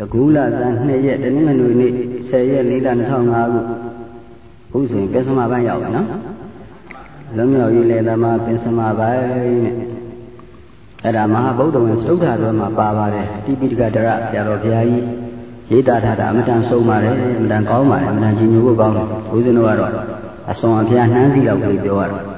Gula than yet the name we say a little and song who's in Pesama by Yao, no? Lumio, you lay them up in some by at a Mahabodo and Soda, my Baba, Tipika, Yaropiai, Yita, Amadan Soma, Madan Koma, and Nanjinu Gong, who's in Waro. A song of Nancy of the door.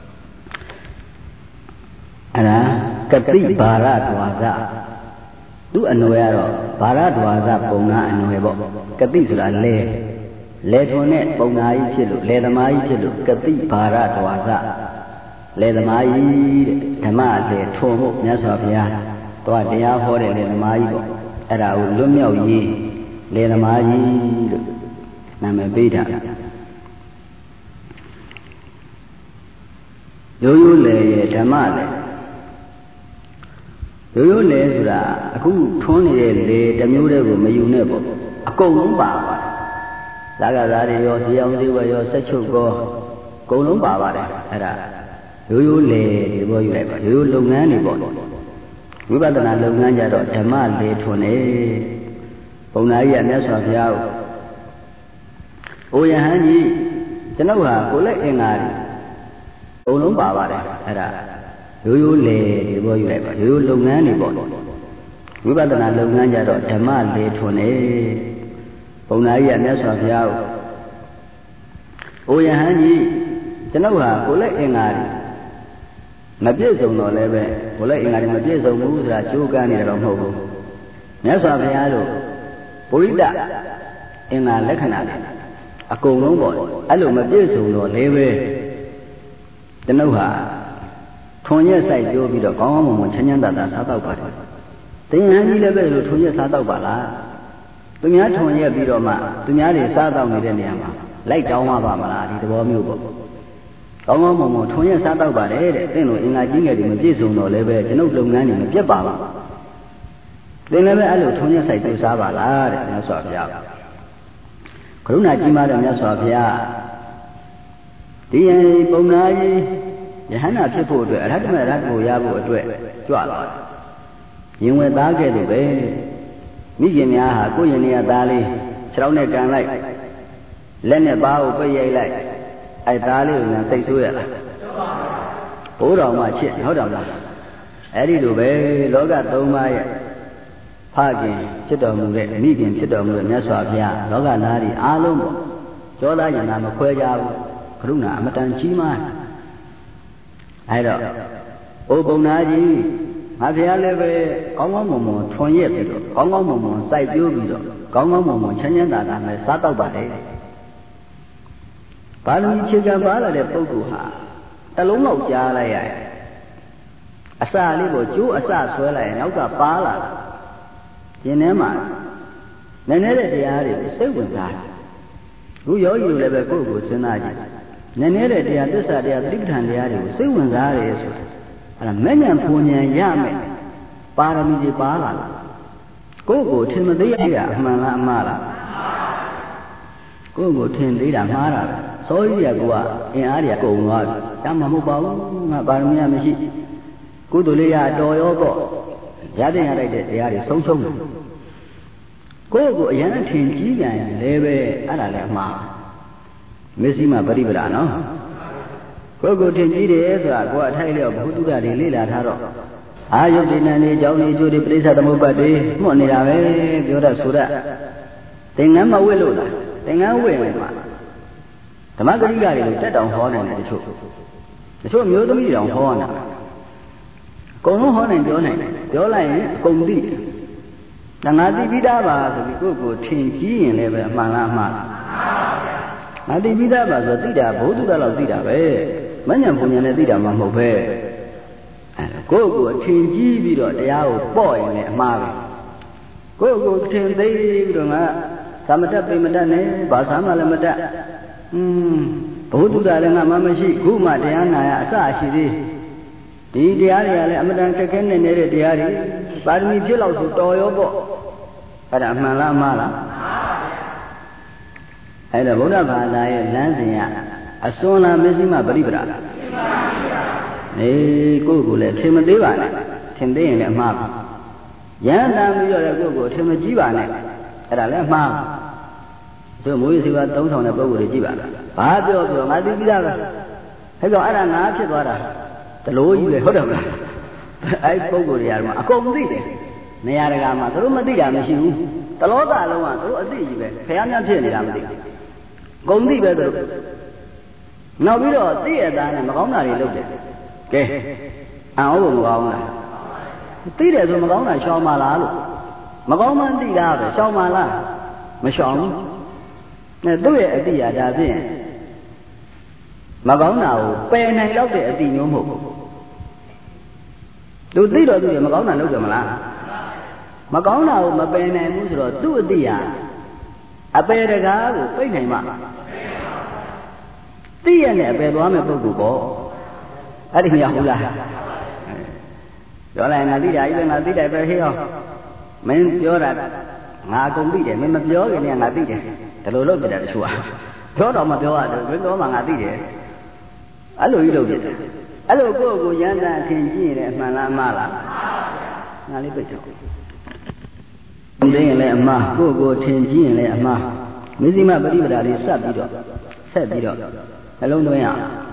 And Capri Barat was that. Do a noero, Barat was up, Bona and Nuevo, Capitula lay. Let one net, Bona Ichilu, let them Ichilu, Capri Barat was up. Let them I eat, Tamate, Tomo, Nasofia, Toadia, Hore, let them I go. At our Lumio ye, let them I eat, Namabita. Do you lay Tamale? Do you lay a good 20 lay the mule may you never? A golden baba. Lagazari, your sexual golden baba. Do you lay the boy ever? You look anybody. We got an alumna or Tamal lay 20. Bonaya Nesofia. Oh, Yahanji, Genoa, go let in Golden baba. Do you lay the boy ever? You look anybody. We got an alumna or Tamal lay 20. Bonaya Nesofia. Oh, Yahanji, Genoa, go let in Mabizo no leve, Ola in Mabizo Musa, Jugani of Hobo. Nesofia, Purida, in a Lecanade. A golden boy. I look Mabizo no leve. The Noha. 20 years I do be the common Chanyanda Sata Party. Then I level to 2 years Sata Bala. To me, 20 years Bidoma, to me, Sata Mideniama, like Jama Bamala, the Bomubo. Common 20 years Sata Bale, then in I think in Mabizo no leve, no Lungan in Jababa. Then never allow 20 years I do Savala, and Sofia. Corona Jima and Sofia. The Bonai. Hana people to Radmo Yabo to it. You went back at the bay. Mijimia, Goyania Dali, Chronek and like Lenny Bao Bay like I Dali and say to it. Hold on my shit, hold on. Eddie Dubay, Loga Doma, Pagi, Chidom, Megan Chidom, Neswapia, Loga Nari, Alum, Jola and Amaquaya, Kruna, Matan Chima. I don't. Oh, Bonaji, I have Congo 20 years ago. Congo, Side Yubido, Congo, Chanyanda, and my Sata Bade. Palmi Chigabala de Poguha, Talomo Jalaya. Asa Libo, Jew Asa Swella, and Oga Pala. Yenema. Nenere de Ari, say with that. Who you live a Pogu Senaji. Nenere de Adessa de Adrican de Ari, say when there is a man and Punya Yame, Paramidi Pala. Go Timothy Mala. Go Tindida Mara, so Yagua, in Aria go, Yamamuba, Barmia Mishi. Good Lea Doyogo, Yadin de Ari, so. Go Yanatin Giga and Leve Adalama. Missima Baribrano. Go to Ezra, go at Taylor, who do that in Lila Taro. I you didn't Johnny to the place at the Mubadi, Monirave, Yoda Suda. Then I'm a willow, then I will. The Margarita is set on horn and the truth. The show you to me on horn. Go no horn and your name, your line, Gondi. The Nazi Vidava, the good change and level Malama. I did that as a Dida, both of the Dida, Manyan Punya Dida Mamope. And go change video, the old boy and Mari. Go change the Samata Pimadane, Basama Lamada. Both of the Mamashi, Guma, Diana, Sashi. The area, Amadan Taken and Diari, but me Jill to Toyo. But I'm Mala. And the Buddha Lancia, a sona Missima Baribra. Nay, go let him a divan, 10 days and a month. Yan tamပြီးတော့ကိုယ့်ကိုထင်မကြည့်ပါနဲ့အဲ့ဒါလည်းမှားဆိုမိုးစီပါသုံးဆောင်တဲ့ပုဂ္ဂိုလ်တွေကြည့်ပါဘာပြောငါသိပြီးသားပဲအဲ့တော့အဲ့ဒါငါဖြစ်သွားတာတလို့ကြီးပဲဟုတ်တယ်မလားအဲ့ပုဂ္ဂိုလ်တွေကတော့အကုန်သိတယ်နေရာတကာမှာသူတို့မသိတာမရှိဘူးတလောကလုံးကသူတို့အသိကြီးပဲဖះများဖြစ်နေတာမသိဘူးအကုန်သိပဲသူတို့နောက်ပြီးတော့သိရတာနဲ့မကောင်းတာတွေလုပ်တယ်ကဲအံ့ဩဖို့မကောင်းလားသိတယ်ဆိုမကောင်းတာရှောင်ပါလားလို့မကောင်းမှန်းသိတာပဲရှောင်ပါလားမရှောင်ဘူးနဲ့သူ့ရဲ့အတိအဒါဖြင့်မကောင်းတာကိုပယ်နိုင်တော့တဲ့အတိမျိုးမဟုတ်ဘူးသူသိတော့သူမကောင်းတာလုပ်တယ်မလားမကောင်းတာကိုမပယ်နိုင်ဘူးဆိုတော့သူ့အတိအပယ်တကားကိုပိတ်နိုင်မှာသိရနဲ့အပယ်သွားမဲ့ပုဂ္ဂိုလ်ပေါ့အဲ့ဒီမရဘူးလားပြောလိုက်ငါသိတာကြီးပဲငါသိတယ်ပဲဟေ့ရောမင်းပြောတာငါအကုန်သိတယ်မင်းမပြောခင်နဲ့ငါသိတယ်ဒါလိုလုပ်ပြတယ်တချို့ကပြောတော့မပြောရတော့ဘယ်ပြောမှငါသိတယ်အဲ့လိုကြီးလုပ်ပြတယ်အဲ့လိုကိုယ့်ကိုရမ်းတမ်းအထင်ကြီးရင်လည်းအမှန်လားအမှားလားငါလေးပြချောသိရင်လည်းအမှားကိုယ့်ကိုထင်ကြီးရင်လည်းအမှားမဇ္ဈိမပฏิပဒါလေးဆက်ပြီးတော့နှလုံးသွင်းရ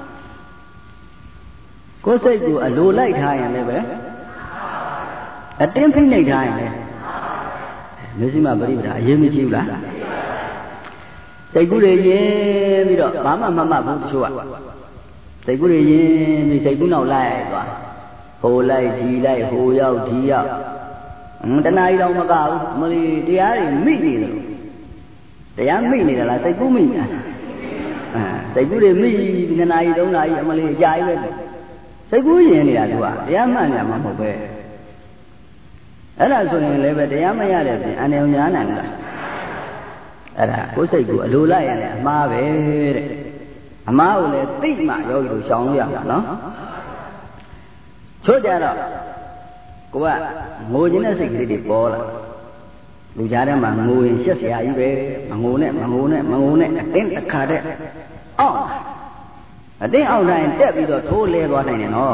ကိုယ်စိတ်ကိုအလိုလိုက်ထားရင်လည်းပဲအတင်းဖိနှိပ်ထားရင်လည်းမဇ္ဈိမပฏิပဒါအရေးမကြီးဘူးလားစိတ်ကူးတွေရင်းပြီးတော့ဘာမှမမှတ်ဘူးတချို့ကစိတ်ကူးတွေရင်းပြီးစိတ်ကူးနောက်လိုက်သွားဟိုလိုက်ဒီလိုက်ဟိုရောက်ဒီရောက်တဏှာကြီးတော့မကဘူးမလီတရားတွေမိနေတယ်တရားမိနေတယ်လားစိတ်ကူးမိနေတာစိတ်ကူးတွေမိပြီး2နာရီ3နာရီအမလီအကြာကြီးပဲစိတ်ကူးရင်နေတာသူကတရားမှန်နေမှာမဟုတ်ပဲအဲ့ဒါဆိုရင်လည်းပဲတရားမရတဲ့ပြင်အန္တရာယ်များနိုင်လားအဲ့ဒါကိုယ်စိတ်ကိုအလိုလိုက်ရင်လည်းအမှားပဲတဲ့အမှားကိုလည်းသိမှယောဂီတို့ရှောင်လို့ရမှာနော်ချို့ကြတော့ကိုကငိုခြင်းတဲ့စိတ်ကလေးတွေပေါ်လာလူကြားထဲမှာငိုရင်ရှက်စရာကြီးပဲမငိုနဲ့အတင်းတစ်ခါတည်းအောက်အတင်းအောက်တိုင်းတက်ပြီးတော့ထိုးလဲသွားနိုင်တယ်နော်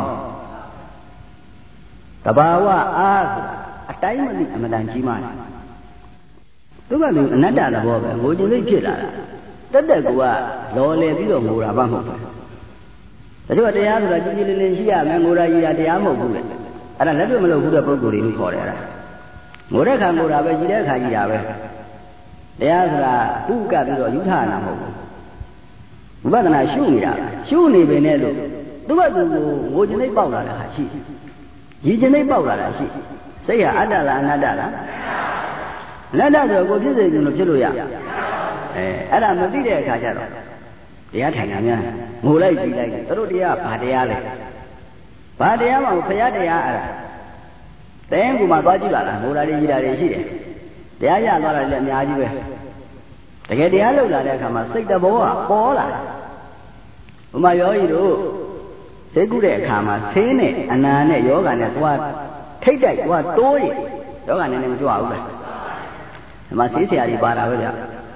တဘာဝအားအတိုင်းမသိအမတန်ကြီးမားတယ်သူကလူအနတ္တသဘောပဲငိုခြင်းစိတ်ဖြစ်လာတာတက်ကူကလော်လေပြီးတော့ငိုတာမှမဟုတ်ဘူးဒါကြောင့်တရားဆိုတာကြည်ကြည်လင်လင်ရှိရမယ်ငိုတာကြီးတာတရားမဟုတ်ဘူးလေအဲ့ဒါလက်တွေ့မလုပ်ဘူးတဲ့ပုဂ္ဂိုလ်တွေလို့ခေါ်တယ်အဲ့ဒါငိုတဲ့ခါငိုတာပဲကြည်တဲ့ခါကြည်တာပဲတရားဆိုတာပုကပြီးတော့ယူထနာမဟုတ်ဘူးဝိပဿနာရှုနေတာရှုနေပေနဲ့လို့သူ့ဘက်သူကိုငိုခြင်းစိတ်ပေါက်လာတာရှိရည်ခြင်းစိတ်ပေါက်လာတာရှိစိတ်ဟာအတ္တလားအနတ္တလားအနတ္တဆိုကိုဖြစ်စေခြင်းလို့ဖြစ်လို့ရအဲ့ဒါမသိတဲ့အခါကျတော့တရားထိုင်တာများငိုလိုက်ကြည့်လိုက်သူတို့တရားဘာတရားလဲဘာတရားမှဘုရားတရားအဲ့ဒါတဲ့ကူမှသွားကြည့်ပါလားငိုတာတွေကြည့်တာတွေရှိတယ်တရားရသွားတာလည်းအများကြီးပဲတကယ်တရားလုပ်လာတဲ့အခါမှာစိတ်တဘောကပေါ်လာဘုမယောဂီတို့စိတ်ကူးတဲ့အခါမှာဆင်းနဲ့အနာနဲ့ယောဂနဲ့သွားထိတ်တိုက်သွားတိုးရင်ယောဂနဲ့မကြွဘူးလားဒီမှာဆေးဆရာကြီးပါတာပဲဗျ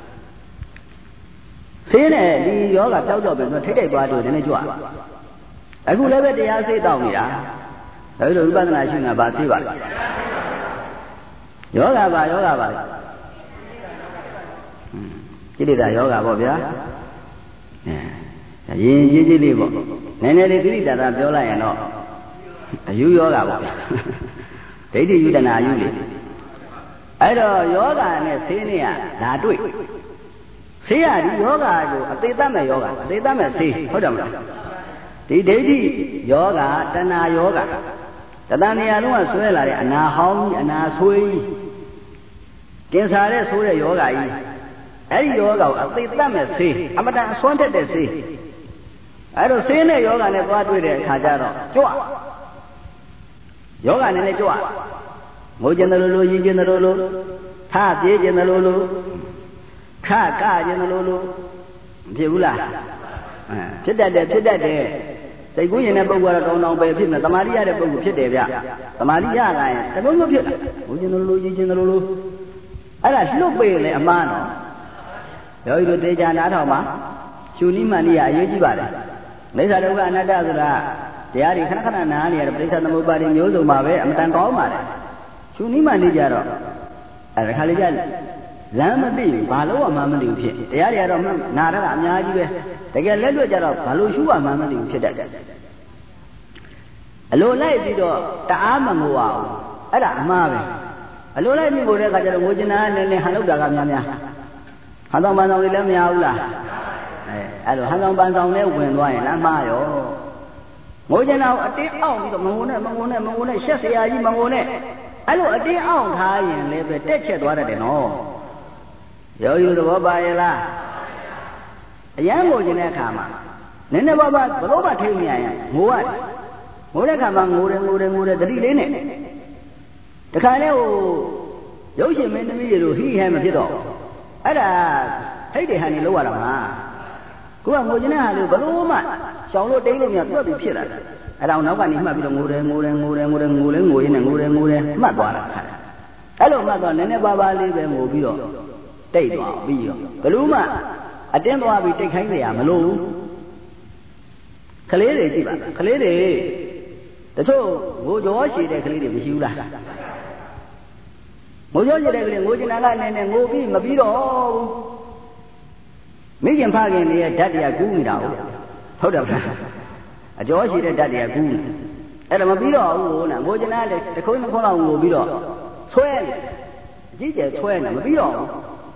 ဆေးနဲ့ဒီယောဂတောက်တော့ပဲဆိုထိတ်တိုက်သွားတိုးတယ်နည်းကြွအခုလည်းပဲတရားစိတ်တောက်နေတာဒါပြီးတော့ဝိပဿနာရှုနေတာဗာဆေးပါယောဂပါကိလေသာယောဂပေါ့ဗျာရင်ကြီးလေးပေါ့နည်းနည်းလေးသတိတာပြောလိုက်ရင်တော့အယူယောဂပေါ့ဗျာဒိဋ္ဌိယူတနာအယူလေအဲ့တော့ယောဂနဲ့ဆေးနဲ့ကလာတွေ့ဆေးရဒီယောဂကိုအသေးသက်မဲ့ယောဂအသေးသက်မဲ့ဆေးဟုတ်တယ်မလားဒီဒိဋ္ဌိယောဂတဏှာယောဂတဏှာနေရာလုံးကဆွဲလာတဲ့အနာဟောင်းကြီးအနာဆွေးကြီးကင်ဆာတဲ့ဆိုးတဲ့ယောဂကြီးအဲ့ဒီယောဂကိုအသေးသက်မဲ့ဆေးအမတန်အစွမ်းတက်တဲ့ဆေးအဲ့တော့ဆေးနဲ့ယောဂနဲ့သွားတွေ့တဲ့အခါကျတော့ကြွယောဂနဲ့ကြွငိုကျင်တယ်လို့ရည်ကျင်တယ်လို့ထပြေးကျင်တယ်လို့ခကကျင်တယ်လို့မဖြစ်ဘူးလားဖြစ်တတ်တယ်စိတ်ကူးရင်တဲ့ပုဂ္ဂိုလ်ကတော့တောင်းပဲဖြစ်နေသမာဓိရတဲ့ပုဂ္ဂိုလ်ဖြစ်တယ်ဗျသမာဓိရလာရင်တလုံးလုံးဖြစ်တာငိုကျင်တယ်လို့ရည်ကျင်တယ်လို့အဲ့ဒါလွတ်ပေးလေအမှားတော့ယောဂီတို့တေချာနားထောင်ပါရှုနိမန္တိရအရေးကြီးပါတယ်မိစ္ဆာဒုက္ခအနတ္တဆိုတာတရားတွေခဏခဏနားနေရတယ်ပရိစ္ဆေသမုပ္ပါဒ်မျိုးစုံပါပဲအမတန်ကောင်းပါတယ်ရှုနီးမှနေကြတော့အဲ့ဒါခါလေးကြလမ်းမသိဘူးဘာလို့မှမသိဘူးဖြစ်တရားတွေကတော့နာရတာအများကြီးပဲတကယ်လက်တွေ့ကြတော့ဘာလို့ရှုမှမသိဘူးဖြစ်တတ်တယ်အလိုလိုက်ပြီးတော့တအားမငိုအောင်အဲ့ဒါအမှားပဲအလိုလိုက်ပြီးငိုတဲ့အခါကျတော့ငိုချင်တာနဲ့ဟန်လောက်တာကများများဟန်ဆောင်ပန်းဆောင်လေးလည်းမရဘူးလားအဲ့လိုဟန်ဆောင်ပန်းဆောင်နဲ့ဝင်သွားရင်လမ်းမှားရောငိုချင်တာအတင်းအောင်ပြီးတော့မငိုနဲ့ရှက်စရာကြီးမငိုနဲ့အဲ့လိုအတင်းအောင်ထားရင်လည်းပဲတက်ချက်သွားတတ်တယ်နော်ရောယူသဘောပါရဲ့လားအရန်ငိုချင်တဲ့အခါမှာနည်းနည်းပါးပါးဘလို့မှထိမရရင်ငိုရတယ်ငိုတဲ့အခါမှာငိုတယ်တတိလေးနဲ့တခါလဲဟိုရုပ်ရှင်မင်းသမီးတွေလိုဟိဟဲမဖြစ်တော့အဲ့ဒါဟိတ်တွေဟန်နေလောက်ရတာမှာကိုကငိုချင်တဲ့ဟာလေးဘလို့မှရှောင်လို့တိတ်လို့မရတွက်ပြီးဖြစ်လာတယ်အဲ့ဒါနောက်ကနေမှတ်ပြီးတော့ငိုတယ်ငိုရင်းနဲ့ငိုတယ်မှတ်သွားတာအဲ့လိုမှတ်သွားနည်းနည်းပါးပါးလေးပဲငိုပြီးတော့တိတ်သွားပြီးတော့ဘလို့မှအတင်းသွားပြီးတိတ်ခိုင်းကြရမလို့ကလေးတွေကြည့်ပါကလေးတွေတချို့ငိုကြောရှိတဲ့ကလေးတွေမရှိဘူးလားငိုကြောရှိတဲ့ကလေးငိုချင်တာကနဲ့ငိုပြီးမပြီးတော့ဘူးမိခင်ဖခင်တွေရဲ့ဓာတ်တရားကူးနေတာဟုတ်တယ်မလားအကျော်ရှိတဲ့ဓာတ်တွေကကူးနေအဲ့ဒါမပြီးတော့ဘူးနော်ငိုချင်တာလေတခုံးနှစ်ခုံးလောက်ငိုပြီးတော့ဆွဲနေအကြီးကျယ်ဆွဲနေမပြီးတော့ဘူး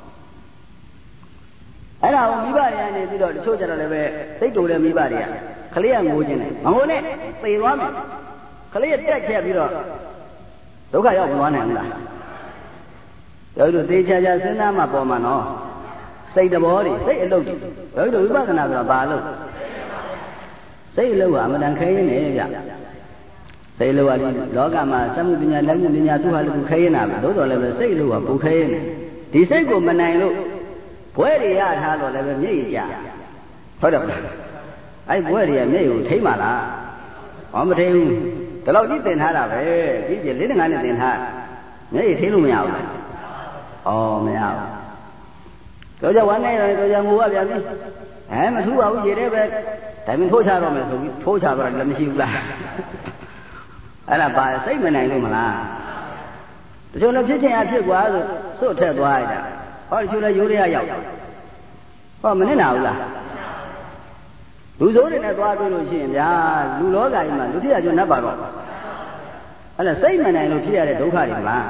အဲ့ဒါကိုမိဘတွေကနေပြီးတော့တချို့ကြတော့လည်းပဲစိတ်တူတဲ့မိဘတွေကကလေးကငိုချင်တယ်မငိုနဲ့သေသွားမယ်ကလေးတက်ချက်ပြီးတော့ဒုက္ခရောက်မသွားနိုင်ဘူးလားတို့တို့သေချာချာစဉ်းစားမှပေါ်မှာနော်စိတ်တဘောတွေစိတ်အလုပ်တွေတို့တို့ဝိပဿနာဆိုတာဘာလို့စိတ်အလုပ်ကအမှန်တန်ခဲရင်နေဗျစိတ်အလုပ်ကလောကမှာစက်မှုပညာလက်မှုပညာသူဟာလည်းခဲရင်တာပဲသို့တော်လည်းပဲစိတ်အလုပ်ကပူခဲရင်ဒီစိတ်ကိုမနိုင်လို့ဘွဲတွေရထားတော့လည်းပဲမျက်ရည်ကျဟုတ်တယ်မလားအဲ့ဘွဲတွေကမျက်ရည်ကိုထိမ့်ပါလားဟောမထိမ့်ဘူးဒီလောက်ကြီးတင်ထားတာပဲကြီးကြီးလေးငါးနဲ့တင်ထားမျက်ရည်ထိမ့်လို့မရဘူးလားဩမရဘူးတို့ကြဝမ်းနေတယ်တို့ကြငိုရပြန်ပြီမထူပါဘူးရေတဲ့ပဲဒါမင်းထိုးချတော့မယ်ဆိုပြီးထိုးချတော့လည်းမရှိဘူးလားအဲ့ဒါပါစိတ်မနိုင်လို့မလားတချို့လည်းဖြစ်ချင်အဖြစ်กว่าဆိုစွတ်ထက်သွားလိုက်တာဟောတချို့လည်းရိုးရရောက်ဟောမနစ်နာဘူးလားလူစိုးတွေနဲ့သွားတွေ့လို့ရှိရင်ဗျာလူလောကကြီးမှာလူတရားကျွန်း납ပါတော့အဲ့ဒါစိတ်မနိုင်လို့ဖြစ်ရတဲ့ဒုက္ခတွေမလား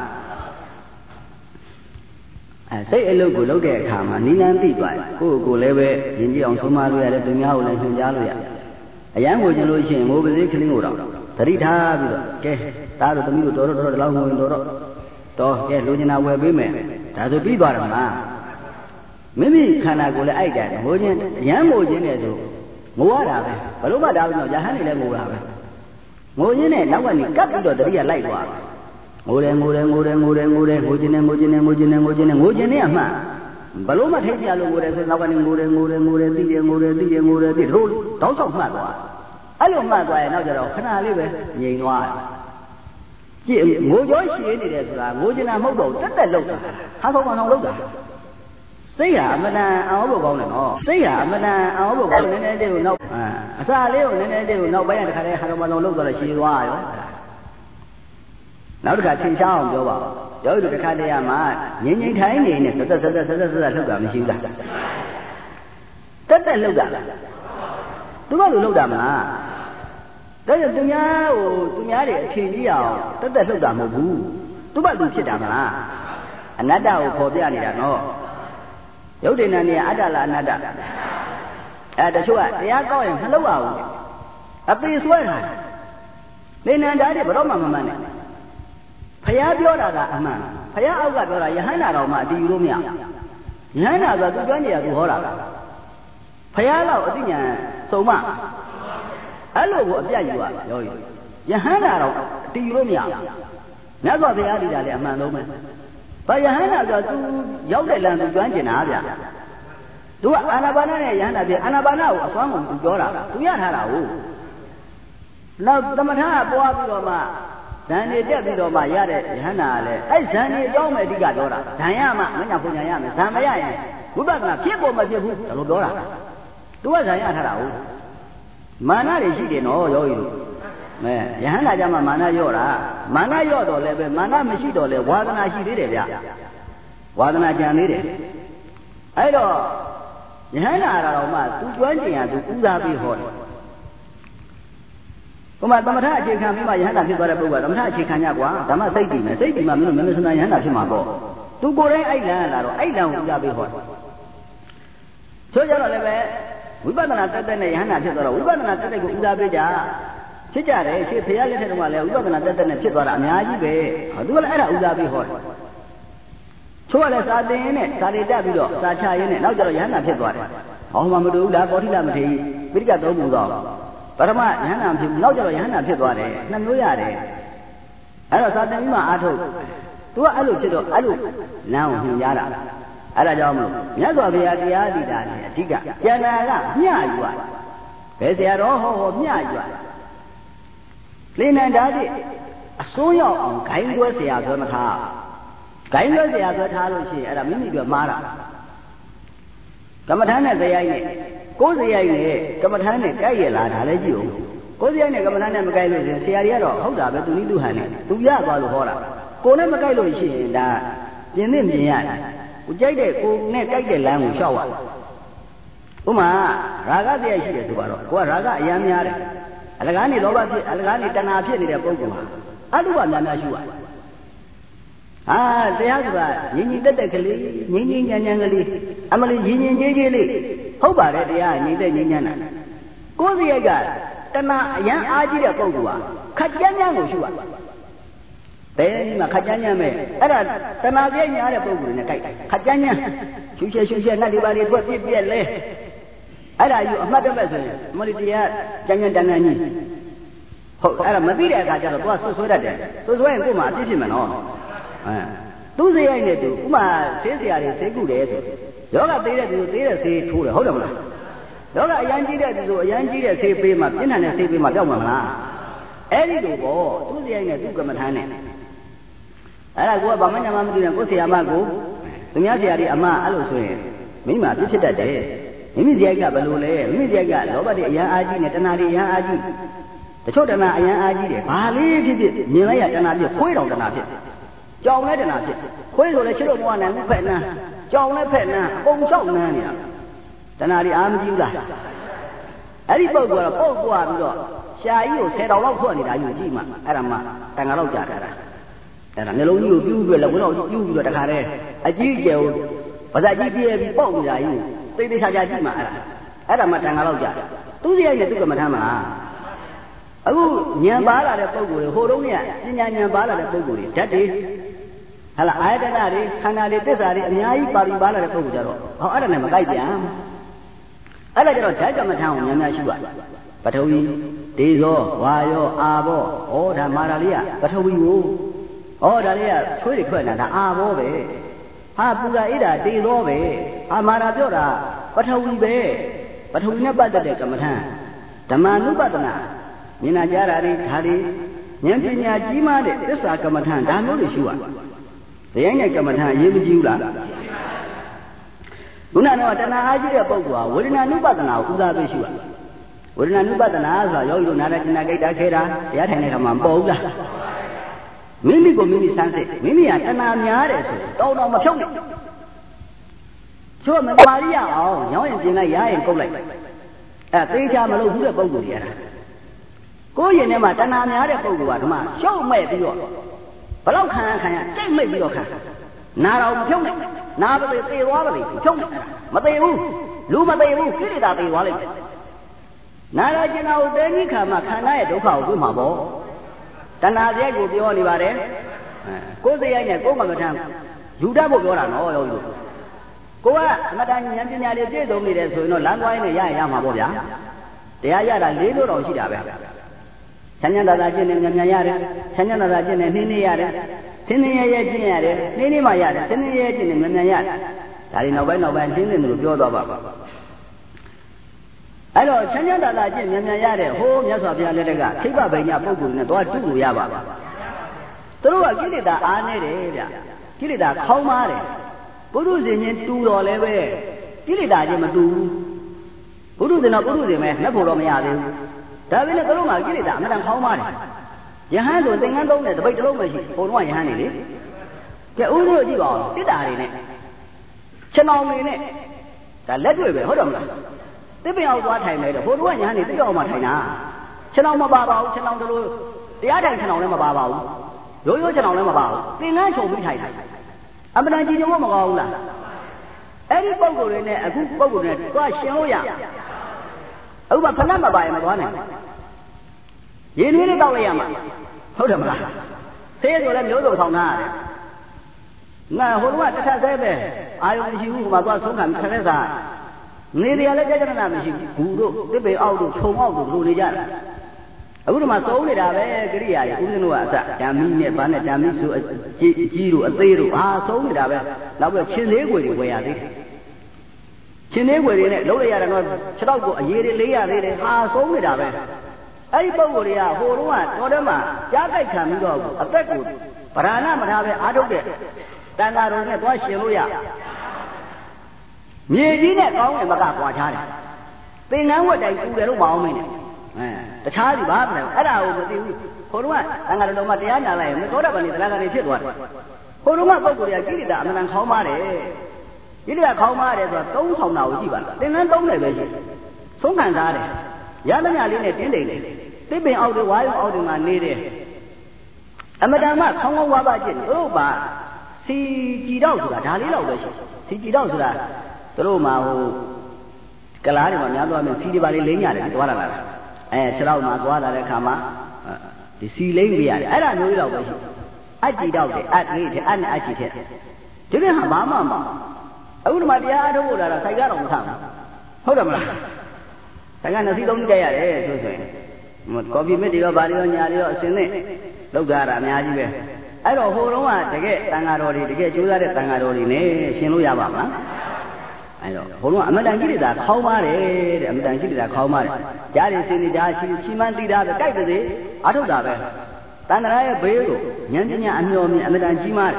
စိတ်အလုပ်ကိုလုပ်တဲ့အခါမှာနိလန်းသိသွားတယ်ကိုယ်လည်းပဲယဉ်ကျေးအောင်ဆုံးမလို့ရတယ်သူများကိုလည်းညွှန်ကြားလို့ရတယ်အရန်ကိုကျင်လို့ရှိရင်ငိုပါစေခလင်းကိုတော့သတိထားပြီးတော့ကဲသားတို့သမီးတို့တော်ဒီလောက်ငိုရင်တော့ကဲလူကျင်တာဝယ်ပေးမယ်ဒါဆိုပြီးသွားတယ်မလားမိမိခန္ဓာကိုယ်လည်းအိုက်တယ်ငိုခြင်းအရန်ငိုခြင်းနဲ့ဆိုငိုရတာပဲဘလို့မှဒါပြီးတော့ရဟန်းတွေလည်းငိုတာပဲငိုခြင်းနဲ့နောက်ကနေကပ်ပြီးတော့တတိယလိုက်သွားတယ်ငိုတယ်ငိုခြင်းနဲ့ငိုခြင်းနဲ့အမှန်ဘလို့မှထိတ်ပြလို့ငိုတယ်ဆိုနောက်ကနေငိုတယ်သိတယ်တို့တောက်ဆောက်မှတ်သွားအဲ့လိုမှတ်သွားရင်နောက်ကျတော့ခဏလေးပဲငြိမ်သွားတယ်ကြည့်ငိုကြောရှိနေတယ်ဆိုတာငိုချင်တာမဟုတ်တော့တက်လောက်တာဟာကောင်းအောင်လောက်တာစိတ်ဟာအမှန်တန်အောင်ဖို့ကောင်းတယ်နော်စိတ်ဟာအမှန်တန်အောင်ဖို့ကောင်းနည်းနည်းလေးကိုနောက်အစာလေးကိုနည်းနည်းလေးကိုနောက်ပိုင်းတခါတည်းဟာကောင်းအောင်လောက်သွားလို့ရှည်သွားရောနောက်တစ်ခါသင်ချအောင်ပြောပါဦးတို့တို့တစ်ခါတည်းမှာငြိမ်ထိုင်နေနဲ့ဆက်လှုပ်တာမရှိဘူးလားတက်လှုပ်တာသူကလူလှုပ်တာမလားဒါကြောင့်သူများတွေအထင်ကြီးအောင်တက်လှုပ်တာမဟုတ်ဘူးသူကလူဖြစ်တာမလားအနတ္တကိုခေါ်ပြနေတာနော်ယုတ်တိဏ္ဍနေအတ္တလားအနတ္တတချို့ကတရားကောက်ရင်မလှုပ်ရဘူးအပေဆွဲတာနေနန္ဒာတွေဘယ်တော့မှမမှန်နဲ့ဖယားပြောတာကအမှန်ဖယားအောက်ကပြောတာယဟန္တာတော်မှအတီးယူလို့မရယဟန္တာဆိုသူကျွမ်းကျင်ရသူဟောတာဖယားတော့အသိဉာဏ်စုံမအဲ့လိုကိုအပြတ်ယူရရောယဟန္တာတော့အတီးယူလို့မရမြတ်စွာဘုရားဒီတာလေအမှန်ဆုံးပဲဘာယဟန္တာဆိုသူရောက်တဲ့လမ်းသူကျွမ်းကျင်တာဗျသူကအာနာပါနနဲ့ယဟန္တာပြအာနာပါနကိုအစွမ်းကုန်သူပြောတာသူရထားတာဟုတ်နောက်သမထကပွားပြီးတော့မှဇန်နေတက်ပြီးတော့မှရတဲ့ယဟန္တာကလည်းအဲ့ဇန်နေအကြောင်းပဲအဓိကပြောတာဇန်ရမှမညာပုံညာရမယ်ဇန်မရရင်ဝိပဿနာဖြစ်ဖို့မဖြစ်ဘူးဒါလိုပြောတာသူကဇန်ရထားတာဟုတ်မာနတွေရှိတယ်နော်ယောဂီတို့ယဟန္တာကြမှာမာနရော့တာမာနရော့တော့လည်းပဲမာနမရှိတော့လဲဝါဒနာရှိသေးတယ်ဗျဝါဒနာကြံသေးတယ်အဲ့တော့ယဟန္တာတော်မှသူကျွမ်းကျင်ရသူဥစားပြီးဟောတယ်ဟိုမှာသမထအခြေခံပြီးမှယဟန္တာဖြစ်သွားတဲ့ပုဂ္ဂိုလ်ကသမထအခြေခံညကွာဓမ္မစိတ်တည်မယ်စိတ်တည်မှမင်းတို့မင်းစနာယဟန္တာဖြစ်မှာပေါ့သူကိုယ်တိုင်အဲ့လမ်းလာတော့အဲ့လမ်းကိုဥစားပြီးဟောတယ်ဆိုကြတော့လည်းပဲဝိပဿနာတက်တဲ့နဲ့ယဟန္တာဖြစ်သွားတော့ဝိပဿနာတက်တဲ့ကိုဥစားပေးကြဖြစ်ကြတယ်ရှေ့ဖရာလက်ထက်တုန်းကလည်းဝိပဿနာတက်တဲ့နဲ့ဖြစ်သွားတာအများကြီးပဲသူကလည်းအဲ့ဒါဥစားပြီးဟောတယ်ချိုးကလည်းစာသင်ရင်းနဲ့စာတွေတက်ပြီးတော့စာချရင်းနဲ့နောက်ကျတော့ယဟန္တာဖြစ်သွားတယ်ဟောမှမတူဘူးလားကောဋိလမထေရပိဋကသုံးပုံတော့ပထမယဟန္တာဖြစ်နောက်ကျတော့ယဟန္တာဖြစ်သွားတယ်နှစ်မျိုးရတယ်အဲ့တော့စာသင်ပြီးမှအားထုတ်သူကအဲ့လိုဖြစ်တော့အဲ့လိုလမ်းကိုညွှန်ကြားတာအဲ့ဒါကြောင့်မလို့မြတ်စွာဘုရားတရားဒီတာနဲ့အဓိကကျန်တာကမျှယူရဘယ်ဆရာတော်ဟောမျှယူရလေနန္ဒာတိအစိုးရောက်အောင်ဂိုင်းတွဲဆရာဆိုမထားဂိုင်းတွဲဆရာဆိုထားလို့ရှိရင်အဲ့ဒါမိမိတို့မှားတာကမ္မထာနဲ့ဇယိုက်နဲ့ကိုယ်ဇယိုက်နဲ့ကမ္မထာနဲ့ကြိုက်ရလားဒါလည်းကြည့်ဦးကိုယ်ဇယိုက်နဲ့ကမ္မထာနဲ့မကြိုက်လို့ရှိရင်ဆရာကြီးကတော့ဟုတ်တာပဲသူနည်းသူဟန်နဲ့သူရသွားလို့ဟောတာကိုယ်နဲ့မကြိုက်လို့ရှိရင်ဒါပြင်သင့်ပြင်ရတယ်ကိုကြိုက်တဲ့ကိုနဲ့ကြိုက်တဲ့လမ်းကိုလျှောက်ရဥမာရာဂတရားရှိတယ်ဆိုတော့ကိုကရာဂအယမ်းများတယ်အလကားနေလောဘဖြစ်အလကားနေတဏှာဖြစ်နေတဲ့ပုဂ္ဂိုလ်ဟာအတုပများများရှိရဟာတရားဆိုတာညီညီတက်တက်ကလေးငင်းငင်းညံညံကလေးအမလေးညီညီကြေးကြေးလေးဟုတ်ပါတယ်တရားညီတဲ့ညီညံတာကိုယ်စီရိုက်ကတဏှာအယမ်းအားကြီးတဲ့ပုဂ္ဂိုလ်ဟာခက်ကြမ်းကြမ်းကိုရှိရဘယ်ဒီမှာခက်ကြမ်းကြမ်းပဲအဲ့ဒါတဏှာပြည့်ညားတဲ့ပုဂ္ဂိုလ်နဲ့ကြိုက်ခက်ကြမ်းကြမ်းရှူရှဲနတ်ဒီပါတွေတွက်ပြစ်ပြက်လဲအဲ့ဒါယူအမှတ်တမဲ့ဆိုရင်မလီတရားကြမ်းကြမ်းတန်တန်ကြီးဟုတ်အဲ့ဒါမသိတဲ့အခါကျတော့သူကဆွဆွဲတတ်တယ်ဆွဆွဲရင်ကိုယ်မှာအပြစ်ဖြစ်မယ်နော်သူစရိုက်နဲ့သူဥမာဆေးဆရာတွေဆေးကုတယ်ဆိုယောဂသေးတဲ့သူသေးတဲ့ဆေးထိုးတယ်ဟုတ်တယ်မလားယောဂအရန်ကြီးတဲ့သူဆိုအရန်ကြီးတဲ့ဆေးပေးမှပြင်းထန်တဲ့ဆေးပေးမှပြောက်မှာမလားအဲ့ဒီလိုပေါ့သူစရိုက်နဲ့သူကမ္မထာနဲ့အဲ့ဒါကိုကဘာမှမသိတဲ့ကိုယ်ဆရာမကိုသူများဆရာတွေအမအဲ့လိုဆိုရင်မိမပြစ်ဖြစ်တတ်တယ်မိမိစရိုက်ကဘယ်လိုလဲမိမိစရိုက်ကလောဘတွေအရန်အားကြီးနဲ့တဏှာတွေအရန်အားကြီးတချို့တဏှာအရန်အားကြီးတယ်ဘာလေးဖြစ်ဖြစ်မြင်လိုက်ရတဏှာဖြစ်ခွေးတော်တဏှာဖြစ်ကြောင်နဲ့တဏှာဖြစ်ခွေးဆိုလည်းချစ်လို့မဝနိုင်ဘူးဖက်နန်းကြောင်နဲ့ဖက်နန်းပုံချောက်နန်းနေတာတဏှာတွေအားမကြီးဘူးလားအဲ့ဒီပုဂ္ဂိုလ်ကတော့ပုတ်ပွားပြီးတော့ရှာကြီးကို10တောင်လောက်ဖွက်နေတာယူကြည့်မှအဲ့ဒါမှတန်ခါလောက်ကြာတာအဲ့ဒါနှလုံးကြီးကိုပြူးပြီးတော့လက်ဝန်းတော့ပြူးပြီးတော့တခါတည်းအကြီးအကျယ်ကိုပါဇက်ကြီးပြဲပြီးပေါက်နေတာကြီးသိသိချာချာကြည့်မှအဲ့ဒါမှတန်ခါလောက်ကြာသူစရိုက်နဲ့သူကမထမ်းမလားအခုဉာဏ်ပါလာတဲ့ပုဂ္ဂိုလ်တွေဟိုတုန်းကပညာဉာဏ်ပါလာတဲ့ပုဂ္ဂိုလ်တွေဓာတ်တွေဟာလားအာယတနာတွေခန္ဓာတွေသစ္စာတွေအများကြီးပါပြီးပါလာတဲ့ပုဂ္ဂိုလ်ကြတော့ဟောအဲ့ဒါနဲ့မကိုက်ပြန်အဲ့ဒါကြတော့ဓာတ်ကမထမ်းအောင်ဉာဏ်များရှိပါပထဝီဒေဇောဝါယောအာဘောဩဒါမာရာလေးကပထဝီကိုဩဒါလေးကဆွေးတွေထွက်နေတာဒါအာဘောပဲဟာပူဇာဣဒာဒေဇောပဲဟာမာရာပြောတာပထဝီပဲပထဝီနဲ့ပတ်သက်တဲ့ကမ္မထံဓမ္မနုပဒနာမြင်နာကြတာတွေဒါတွေဉာဏ်ပညာကြီးမားတဲ့သစ္စာကမ္မထံဒါမျိုးတွေရှိရဇယိုင်းနဲ့ကမ္မထံအရေးမကြီးဘူးလားခုနကတော့တဏှာအားကြီးတဲ့ပုဂ္ဂိုလ်ဟာဝေဒနာနုပဒနာကိုဥစားပေးရှိရဝေဒနာနုပဒနာဆိုတာယောဂီတို့နာရတနာကိတ္တခဲတာတရားထိုင်တဲ့ခါမှာမပေါ်ဘူးလားမိမိကိုမိမိစမ်းစစ်မိမိကတဏှာများတယ်ဆိုတောင်းတော့မဖြုတ်နဲ့ချို့မပါရရအောင်ညောင်းရင်ပြင်လိုက်ရရင်ကုတ်လိုက်အဲသေချာမလို့ဘူးတဲ့ပုဂ္ဂိုလ်ကြီးအဲ့ဒါကိုယ်ရင်ထဲမှာတဏှာများတဲ့ပုဂ္ဂိုလ်ကဓမ္မရှုံ့မဲ့ပြီးတော့ဘလောက်ခံရကြိတ်မိတ်ပြီးတော့ခံနာတော်မဖြုတ်နဲ့နာပါသေးသေသွားပါလေဖြုတ်နဲ့မသေးဘူးလူမသေးဘူးကိလေသာသေသွားလိမ့်မယ်နာရကျင်နာကိုတဲကြီးခံမှခန္ဓာရဲ့ဒုက္ခကိုတွေ့မှာပေါ့တဏှာစရိုက်ကိုပြောနေပါတယ်ကိုယ်စရိုက်နဲ့ကိုယ်မမထမ်းယူတတ်ဖို့ပြောတာနော်ယောဂီတို့ကိုကအမတန်ဉာဏ်ပညာတွေပြည့်စုံနေတယ်ဆိုရင်တော့လမ်းသွားရင်းနဲ့ရရင်ရမှာပေါ့ဗျာတရားရတာ၄လို့တော့ရှိတာပဲချမ်းချမ်းသာသာကျင့်နေဉာဏ်ဉာဏ်ရတယ်ချမ်းချမ်းသာသာကျင့်နေနှင်းနှင်းရတယ်သင်းသင်းရဲရဲကျင့်ရတယ်နှင်းနှင်းမှရတယ်သင်းသင်းရဲကျင့်နေဉာဏ်ဉာဏ်ရတယ်ဒါတွေနောက်ပိုင်းနှင်းနှင်းလို့ပြောသွားပါအဲ့တော့ချမ်းချမ်းသာသာကျင့်ဉာဏ်ဉာဏ်ရတဲ့ဟိုးမြတ်စွာဘုရားလက်ထက်ကခိဗ္ဗဗိညာပုဂ္ဂိုလ်နဲ့သွားတူလို့ရပါပါသူတို့ကကိလေသာအားနေတယ်ဗျကိလေသာခေါင်းမားတယ်ပုရုဇဉ်ချင်းတူတော်လည်းပဲကိလေသာချင်းမတူဘူးပုရုဇဉ်တော့ပုရုဇဉ်ပဲနှက်ဖို့တော့မရသေးဘူးဒါပေမဲ့တို့မှာကိလေသာအမှန်တန်ခေါင်းပါတယ်ယဟန်ဆိုသင်္ကန်းသုံးတဲ့တပိတ်တစ်လုံးပဲရှိဘုံတော့ယဟန်နေလေကဲဦးတို့ကြည့်ပါဦးတစ်တာတွေနဲ့ခြေနှောင်တွေနဲ့ဒါလက်တွေ့ပဲဟုတ်တယ်မလားတစ်ပင်အောင်သွားထိုင်မယ်တော့ဘုံတော့ယဟန်နေတစ်အောင်မှထိုင်တာခြေနှောင်မပါပါဘူးခြေနှောင်တို့တရားထိုင်ခြေနှောင်လည်းမပါပါဘူးရိုးရိုးခြေနှောင်လည်းမပါဘူးသင်္ကန်းချုပ်ပြီးထိုင်တယ်အမှန်တန်ကြည်ညိုမကောင်းဘူးလားအဲ့ဒီပုံကိုယ်တွေနဲ့အခုပုံကိုယ်တွေနဲ့သွားရှင်လို့ရအခုမှဖဏမပါရင်မသွားနိုင်ရေနွေးလေးတောက်လိုက်ရမှာဟုတ်တယ်မလားဆေးဆိုလည်းမျိုးစုံဆောင်ထားရတယ်ငါဟိုတုန်းကတစ်ထပ်သေးပဲအာယုံမရှိဘူးဟိုမှာသွားဆုံးခံခက်စားနေတယ်လည်းကြကြနာမရှိဘူးဂူတို့တစ်ပေအောက်တို့ခြုံအောက်တို့လိုနေကြတယ်အခုဒီမှာသုံးနေတာပဲကိရိယာတွေဦးဇင်းတို့ကအစဓာမီနဲ့ဗာနဲ့ဓာမီဆိုကြီးတို့အသေးတို့ဟာသုံးနေတာပဲနောက်ပြီးချင်းသေးွယ်တွေဝယ်ရသေးတယ်ချင်းသေးွယ်တွေနဲ့လုံးလိုက်ရတာတော့ခြေတော့ကိုအရေးတွေလေးရသေးတယ်ဟာသုံးနေတာပဲအဲ့ဒီပုံကိုယ်တွေကဟိုတုန်းကတော်တယ်မှာကြားကြိုက်ခံပြီးတော့အသက်ကိုဗราဏမထားပဲအားထုတ်တဲ့တန်ဃာတော်နဲ့သွားရှင်လို့ရမြေကြီးနဲ့ကောင်းဝင်မကကွာခြားတယ်သင်္ကန်းဝတ်တိုင်တူတယ်လို့မအောင်မင်းနဲ့တခြားစီဘာမှမလဲအဲ့ဒါကိုမသိဘူးဟိုတုန်းကတန်ဃာတော်မှာတရားနာလိုက်ရင်သောတာပန်ဒီတရားကနေဖြစ်သွားတယ်ဟိုတုန်းကပုဂ္ဂိုလ်တွေကကိလေသာအမှန်တန်ခေါင်းပါတယ်ကိလေသာခေါင်းပါတယ်ဆိုတာသုံးဆောင်တာကိုကြည့်ပါလားသင်္ကန်းသုံးတယ်ပဲရှိသုံးခံစားတယ်ရသမျှလေးနဲ့တင်းတိမ်နေတစ်ပင်အောက်တွေဝါရုံအောက်တွေမှာနေတယ်အမတန်မှခေါင်းကောင်းဝါးပါကျင့်တို့ပါစီကြည်တော့ဆိုတာဒါလေးတော့ပဲရှိစီကြည်တော့ဆိုတာတို့မှာဟိုကလားတွေမှာများသွားမယ်စီတွေပါလေးလိမ့်ရတယ်သွားလာတာခြေထောက်မှာသွားလာတဲ့အခါမှာဒီစီလိမ့်ပြရတယ်အဲ့ဒါမျိုးလေးတော့ပဲရှိအကြည်တော့တယ်အလေးတယ်အနဲ့အကြည်တယ်ဒီနေ့ဟာဘာမှမပေါ့အခုဒီမှာတရားအထုတ်ဖို့လာတာစိုက်ကတော့မဆဘူးဟုတ်တယ်မလားဒါကနှစ်စီးသုံးကြရတယ်ဆိုရင်ကော်ဖီမစ်တွေရောဗာတွေရောညာတွေရောအစင်းနဲ့လောက်ကြတာအများကြီးပဲအဲ့တော့ဟိုတုန်းကတကယ်တန်ဃာတော်တွေတကယ်ကြိုးစားတဲ့တန်ဃာတော်တွေနဲ့ရှင်လို့ရပါမလားအဲ့တော့ဘုံလုံးအမတန်ကြီးတွေသာခေါင်းပါတယ်တဲ့အမတန်ကြီးတွေသာခေါင်းပါတယ်ကြားရည်စင်နေကြားချီမှန်းတိတာပဲကြိုက်ပါစေအထုတ်တာပဲတန်ဃာရဲ့ဘေးကိုဉာဏ်ပညာအမျှော်မြင်အမတန်ကြီးမားတယ်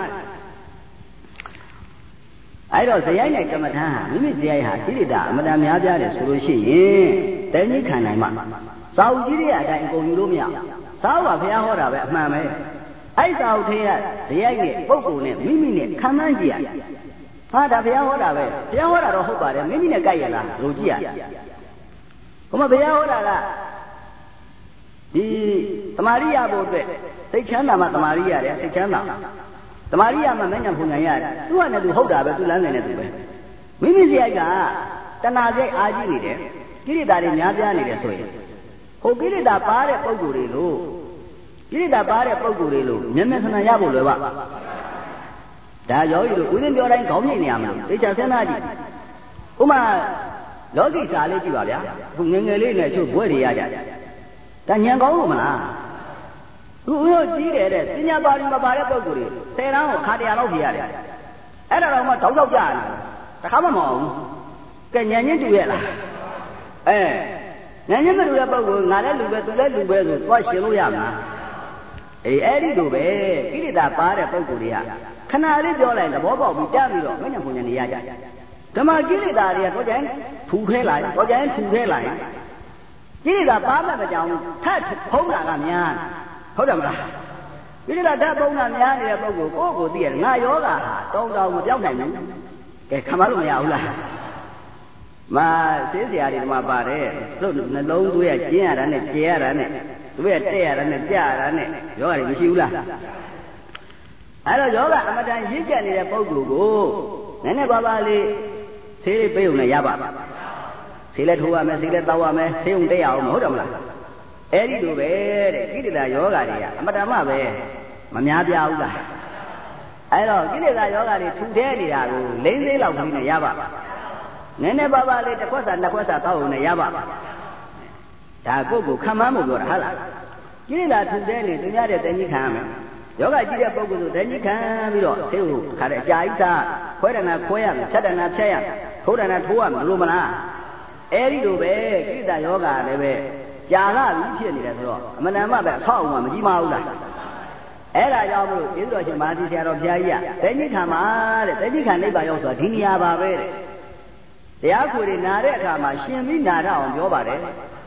အဲ့တော့ဇယိုက်နဲ့ကမ္မထံဟာမိမိဇယိုက်ဟာကိလေသာအမတန်များပြားတယ်ဆိုလို့ရှိရင်တဏှိခံနိုင်မှာစာအုပ်ကြီးတွေအတိုင်းအကုန်ယူလို့မရစာအုပ်ကဘုရားဟောတာပဲအမှန်ပဲအဲ့စာအုပ်ထဲကဇယိုက်နဲ့ပုဂ္ဂိုလ်နဲ့မိမိနဲ့ခံမှန်းကြည့်ရဟာဒါဘုရားဟောတာပဲဘုရားဟောတာတော့ဟုတ်ပါတယ်မိမိနဲ့ကြိုက်ရလားလို့ကြည့်ရဘုမဘုရားဟောတာကဒီတမာရိယဘုအတွက်စိတ်ချမ်းသာမှတမာရိယရတယ်စိတ်ချမ်းသာတမာရိယမှမဉ္ဇဉ်ဖုန်ညာရတယ်သူကလည်းသူဟုတ်တာပဲသူလမ်းနေတယ်သူပဲမိမိဇယိုက်ကတဏှာစိတ်အာကြီးနေတယ်ကိလေသာတွေများပြားနေတယ်ဆိုရင်ဟိုကိလေသာပါတဲ့ပုံကိုယ်တွေလို့ကိလေသာပါတဲ့ပုံကိုယ်တွေလို့မျက်မျက်ဆန္ဒရဖို့လွယ်ပါဒါယောဂီတို့ဦးဇင်းပြောတိုင်းခေါင်းမြင့်နေရမှာသိချာစဉ်းစားကြည့်ဥမာလောကီစာလေးကြည့်ပါဗျာအခုငယ်ငယ်လေးနဲ့ချို့ဘွဲ့တွေရကြတယ်ဒါညံကောင်းလို့မလားသူဦးတို့ကြီးတယ်တဲ့ပညာပါရင်မပါတဲ့ပုံကိုယ်တွေ10တန်းကိုခါတရာလောက်ပြရတယ်အဲ့ဒါတော့မှတောက်တောက်ကြရတယ်တခါမှမအောင်ဘူးကဲညံချင်းတူရဲ့လားညံချင်းမတူတဲ့ပုံကိုငါလည်းလူပဲသူလည်းလူပဲဆိုသွားရှင်လို့ရမှာအဲ့ဒီလိုပဲကိလေသာပါတဲ့ပုံကိုယ်တွေကခဏလေးပြောလိုက်သဘောပေါက်ပြီးကြားပြီးတော့မဉ္ဇဉ်ဖုန်ညာနေရကြဓမ္မကိလေသာတွေကတော့ကြိုင်ထူခဲလာတော့ကြိုင်ထူခဲလာရင်ကိလေသာပါမှမကြောင်ထပ်ဖုံးတာကများဟုတ်တယ်မလားကိလေသာဓာတ်ဖုံးတာများနေတဲ့ပုဂ္ဂိုလ်ကိုယ့်ကိုသိရတယ်ငါယောဂဟာတောင်းတောင်းမပြောင်းနိုင်ဘူးကဲခံမလို့မရဘူးလားမာသေစရာတွေဒီမှာပါတယ်သူ့နှလုံးသွေးကကျင်းရတာနဲ့ကျေရတာနဲ့သူ့ရဲ့တက်ရတာနဲ့ကြရတာနဲ့ယောဂတွေမရှိဘူးလားအဲ့တော့ယောဂအမတန်ရင့်ကျက်နေတဲ့ပုဂ္ဂိုလ်ကိုနည်းနည်းပါးပါးလေးဆေးလေးပေးုံနဲ့ရပါဆေးလည်းထိုးရမယ်ဆေးလည်းတောက်ရမယ်ဆေးုံတက်ရအောင်မဟုတ်တယ်မလားအဲ့ဒီလိုပဲတဲ့ကိလေသာယောဂတွေကအမတန်မှပဲမများပြားဘူးလားအဲ့တော့ကိလေသာယောဂတွေထူထဲနေတာကိုလိမ့်သေးလောက်ကြီးနဲ့ရပါနည်းနည်းပါးပါးလေးတစ်ခွက်စာနှစ်ခွက်စာတောက်ုံနဲ့ရပါဒါကိုယ့်ကိုခံမှန်းမှုပြောတာဟုတ်လားကိလေသာထူထဲနေသူများတဲ့တဏှိခံရမယ်ယောဂကြည့်တဲ့ပုဂ္ဂိုလ်ဆိုတဏှိခံပြီးတော့ဆေးကိုခါတဲ့အကြာကြီးစားခွဲတဏှာခွဲရမယ်ဖြတ်တဏှာဖြတ်ရမယ်ထိုးတဏှာထိုးရမယ်လို့မလားအဲ့ဒီလိုပဲကိလေသာယောဂလည်းပဲကြာလာပြီးဖြစ်နေတယ်ဆိုတော့အမှန်တမ်းမှပဲအဆောက်အအုံကမကြီးမဘူးလားအဲ့ဒါကြောင့်မလို့ကျေးဇူးတော်ရှင်မဟာသီဆရာတော်ဘုရားကြီးကတဏှိခံပါတဲ့တဏှိခံနိဗ္ဗာန်ရောက်ဆိုတာဒီနေရာပါပဲတဲ့တရားခွေတွေနာတဲ့အခါမှာရှင်ပြီးနာရအောင်ပြောပါတယ်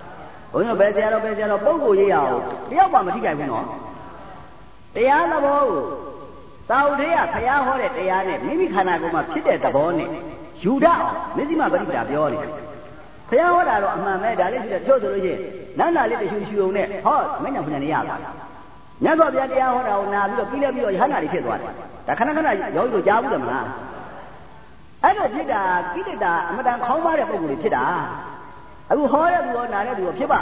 ဘုန်းကြီးတို့ပဲဆရာတော်ပုဂ္ဂိုလ်ရေးရအောင်တယောက်မှမထိကြိုက်ဘူးနော်တရားသဘောကိုသာဝတိယဖျားဟောတဲ့တရားနဲ့မိမိခန္ဓာကိုယ်မှာဖြစ်တဲ့သဘောနဲ့ယူတတ်အောင်မစ္စည်းမပရိပဒါပြောနေဖျားဟောတာတော့အမှန်ပဲဒါလေးဆိုတော့ဆိုလို့ရှိရင်နန္ဒလေးတရှူရှူုံနဲ့ဟောမင်းညာဖွညာနေရပါမြတ်စွာဘုရားတရားဟောတာကိုနာပြီးတော့ပြီးတော့ရဟန္တာတွေဖြစ်သွားတယ်ဒါခဏခဏရောလို့ကြားဘူးတယ်မလားအဲ့လိုဖြစ်တာကိလေသာအမတန်ခေါင်းပါတဲ့ပုံကိုဖြစ်တာအခုဟောတဲ့သူရောနာတဲ့သူရောဖြစ်ပါ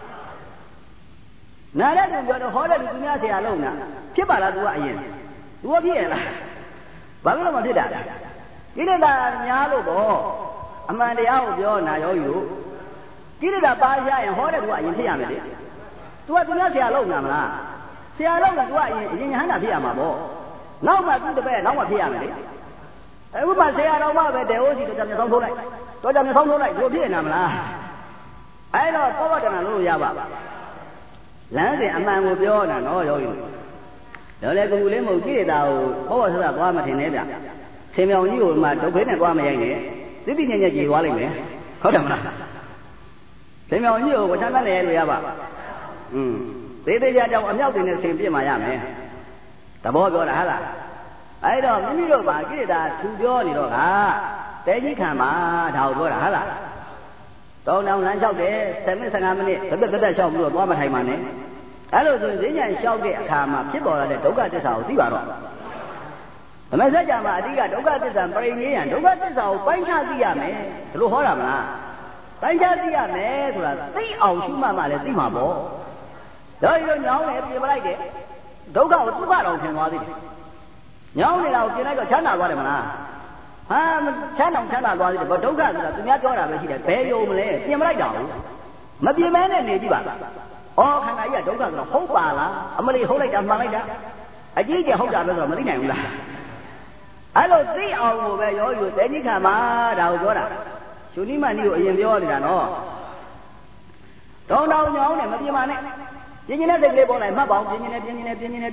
နာတဲ့သူပြောတော့ဟောတဲ့သူများဆရာလုံးနာဖြစ်ပါလားသူကအရင်သူကဖြစ်ရလားဘာလို့မဖြစ်တာလဲကိလေသာများလို့တော့အမှန်တရားကိုပြောနာရောယူကိလေသာပါရရင်ဟောတဲ့သူကအရင်ဖြစ်ရမယ်လေသူကသူများဆရာလုံးနာမလားဆရာလုံးကသူကအရင်ညာဟန္တာဖြစ်ရမှာပေါ့နောက်မှသူ့တပည့်နောက်မှဖြစ်ရမယ်လေအခုမှဆရာတော်မှပဲတေဟိုစီတော့ကြံဆောင်ထိုးလိုက်တော့ကြံဆောင်ထိုးလိုက်ဘယ်ဖြစ်နေမလားအဲ့တော့သောဘတနာလို့ရပါလမ်းစဉ်အမှန်ကိုပြောတာနော်ယောဂီတော့လေကူလေးမဟုတ်ကိလေသာကိုဘောဆဆသွားမထင်နဲ့ဗျဆင်မြောင်ကြီးကိုမှဒုက္ခိနဲ့သွားမရိုက်နဲ့သိတိညံ့ညံ့ကြည်သွားလိမ့်မယ်ဟုတ်တယ်မလားဆင်မြောင်ကြီးကိုဝချမ်းနဲ့ရလို့ရပါသေးသေးကြကြောင်အမြောက်တင်နဲ့ဆင်ပြစ်မှရမယ်သဘောပြောတာဟုတ်လားအဲ့တော့မိမိတို့ပါကိလေသာထူပြောနေတော့ကတဲကြီးခံမှာဒါကိုပြောတာဟုတ်လားတောင်းတောင်းလမ်းလျှောက်တယ်10မိနစ်15မိနစ်ဘက်လျှောက်ပြီးတော့သွားမထိုင်ပါနဲ့အဲ့လိုဆိုဈဉ္ဉံလျှောက်တဲ့အခါမှာဖြစ်ပေါ်လာတဲ့ဒုက္ခသစ္စာကိုသိပါတော့ဓမ္မစကြာမှာအဓိကဒုက္ခသစ္စာပြိဉ္ဉေယံဒုက္ခသစ္စာကိုပိုင်းခြားသိရမယ်ဒီလိုဟောတာမလားပိုင်းခြားသိရမယ်ဆိုတာသိအောင်ရှုမှလည်းသိမှာပေါ့ဒါရောညောင်းတယ်ပြင်ပလိုက်တယ်ဒုက္ခကိုဒုက္ခတော်ထင်သွားသေးတယ်ညောင်းနေတာကိုပြင်လိုက်တော့ချမ်းသာသွားတယ်မလားဟာချမ်းသာသွားသေးတယ်ဘာဒုက္ခဆိုတာသူများပြောတာပဲရှိတယ်ဘယ်ယုံမလဲပြင်မလိုက်တာဘူးမပြင်မဲနဲ့နေကြည့်ပါဩခန္ဓာကြီးကဒုက္ခဆိုတော့ဟုတ်ပါလားအမလီဟုတ်လိုက်တာမှန်လိုက်တာအကြီးကျယ်ဟုတ်တာပဲဆိုတော့မသိနိုင်ဘူးလားအဲ့လိုသိအောင်ကိုပဲရောယူတဲကြီးခံမှာဒါကိုပြောတာရှင်နိမနီကိုအရင်ပြောနေတာနော်တောင်းတောင်းညောင်းနဲ့မပြင်ပါနဲ့ပြင်းနေတဲ့စိတ်ကလေးပေါ်လိုက်မှတ်ပါအောင်ပြင်းနေမှတ်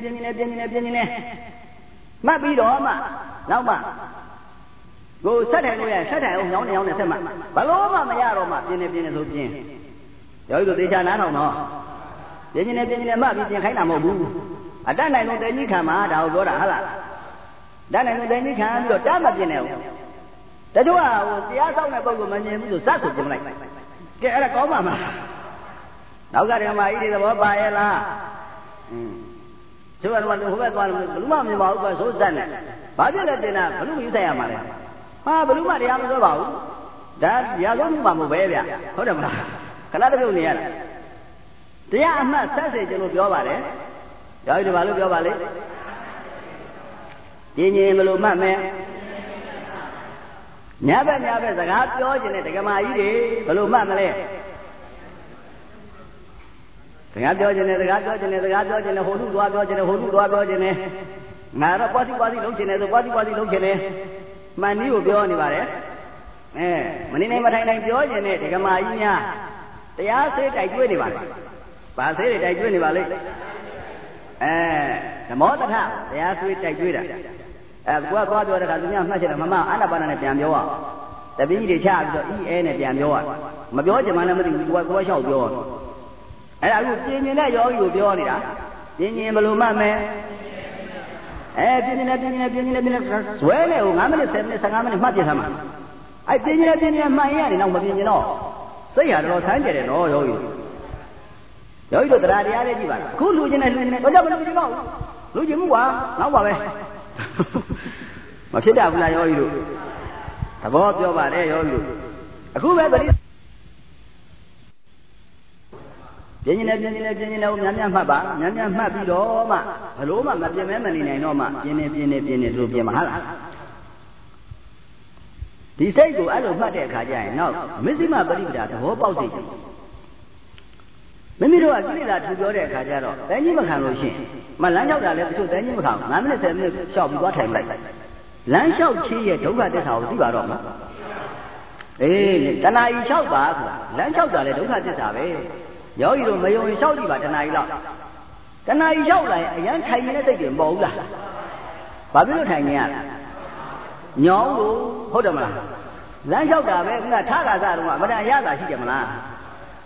ပြီးတော့မှနောက်မှကိုဆက်ထိုင်လို့ရဆက်ထိုင်အောင်ညောင်းနဲ့ဆက်မှဘလို့မှမရတော့မှပြင်းနေဆိုပြင်းယောဂီတို့သေချာနားထောင်တော့ပြင်းနေမှတ်ပြီးပြင်ခိုင်းတာမဟုတ်ဘူးအတတ်နိုင်လို့တဲကြီးခံမှာဒါကိုပြောတာဟုတ်လားတတ်နိုင်လို့တဲကြီးခံပြီးတော့တတ်မပြင်းနဲ့ဘူးတချို့ကဟိုတရားဆောင်တဲ့ပုဂ္ဂိုလ်မမြင်ဘူးဆိုစဆိုပြင်လိုက်ကဲအဲ့ဒါကောင်းပါမလားနောက်ကဓမ္မကြီးတွေသဘောပါရဲ့လားကျိုးကတော့ဟိုဘက်သွားလို့ဘလူးမမြင်ပါဘူးကွာဆိုစက်နဲ့ဘာဖြစ်လဲတင်တာဘလူးယူဆိုင်ရမှာလဲဟာဘလူးမတရားမပြောပါဘူးဒါရာဇဝမှုမှမဟုတ်ပဲဗျဟုတ်တယ်မလားခဏတစ်ပြုတ်နေရတာတရားအမှတ်ဆက်စေကျွန်တော်ပြောပါတယ်ရောက်ပြီဘာလို့ပြောပါလဲညင်ဘလို့မှတ်မယ်ညဘက်စကားပြောခြင်းနဲ့ဒကမာကြီးတွေဘလို့မှတ်မလဲစကားပြောခြင်းနဲ့ဟိုလူသွားပြောခြင်းနဲ့ငါတော့ပွားစီလုံးခြင်းနဲ့ဆိုပွားစီလုံးခြင်းနဲ့မှန်နည်းကိုပြောနေပါတယ်မနေနိုင်မထိုင်နိုင်ပြောခြင်းနဲ့ဒကမာကြီးများတရားဆေးတိုက်ကျွေးနေပါလေဘာဆေးတွေတိုက်ကျွေးနေပါလိမ့်ဓမ္မောတထတရားဆေးတိုက်ကျွေးတာကိုကသွားပြောတဲ့အခါသူများမှတ်ချင်တယ်မမအာနာပါနနဲ့ပြန်ပြောအောင်တပည့်ကြီးတွေချပြီးတော့နဲ့ပြန်ပြောရမပြောချင်မှလည်းမသိဘူးကိုကလျှောက်ပြောအဲ့ဒါအခုပြင်းနေတဲ့ယောဂီကိုပြောနေတာပြင်းဘယ်လိုမှတ်မယ်ပြင်းနေဇွဲနဲ့ဟို9မိနစ်10မိနစ်15မိနစ်မှတ်ပြထားမှာအဲ့ပြင်းနေမှန်ရတယ်တော့မပြင်းရင်တော့စိတ်ဟာတော်ဆန်းကျယ်တယ်နော်ယောဂီတို့တရားလေးကြည့်ပါလားအခုလူချင်းနဲ့တော့ကြောက်မလူချင်းတော့လူချင်းမှုကွာနောက်ပါပဲမဖြစ်တတ်ဘူးလားယောဂီတို့သဘောပြောပါတယ်ယောဂီတို့အခုပဲတတိပြင်းနေဟိုများမှတ်ပါများမှတ်ပြီးတော့မှဘလို့မှမပြင်းမဲမနေနိုင်တော့မှပြင်းနေတို့ပြင်းမှာဟုတ်လားဒီစိတ်ကိုအဲ့လိုမှတ်တဲ့အခါကျရင်နောက်မစ္စည်းမပရိပဒါသဘောပေါက်စေချင်မိမိတို့ကကိလေသာထူပြောတဲ့အခါကျတော့တန်းကြီးမခံလို့ရှိရင်လမ်းလျှောက်တာလည်းတချို့တန်းကြီးမခံ9မိနစ်10မိနစ်လျှောက်ပြီးသွားထိုင်လိုက်လမ်းလျှောက်ချေးရဲ့ဒုက္ခသစ္စာကိုသိပါတော့မလားတဏှာကြီးလျှောက်ပါဆိုတာလမ်းလျှောက်တာလည်းဒုက္ခသစ္စာပဲယောဂီတို့မယုံရင်လျှောက်ကြည့်ပါတဏှာကြီးလောက်တဏှာကြီးလျှောက်လာရင်အရန်ထိုင်နေတဲ့စိတ်တွေမပေါ်ဘူးလားဘာဖြစ်လို့ထိုင်နေရလဲညောင်းလို့ဟုတ်တယ်မလားလမ်းလျှောက်တာပဲခုနထားတာကတော့အမတန်ရတာရှိတယ်မလားထ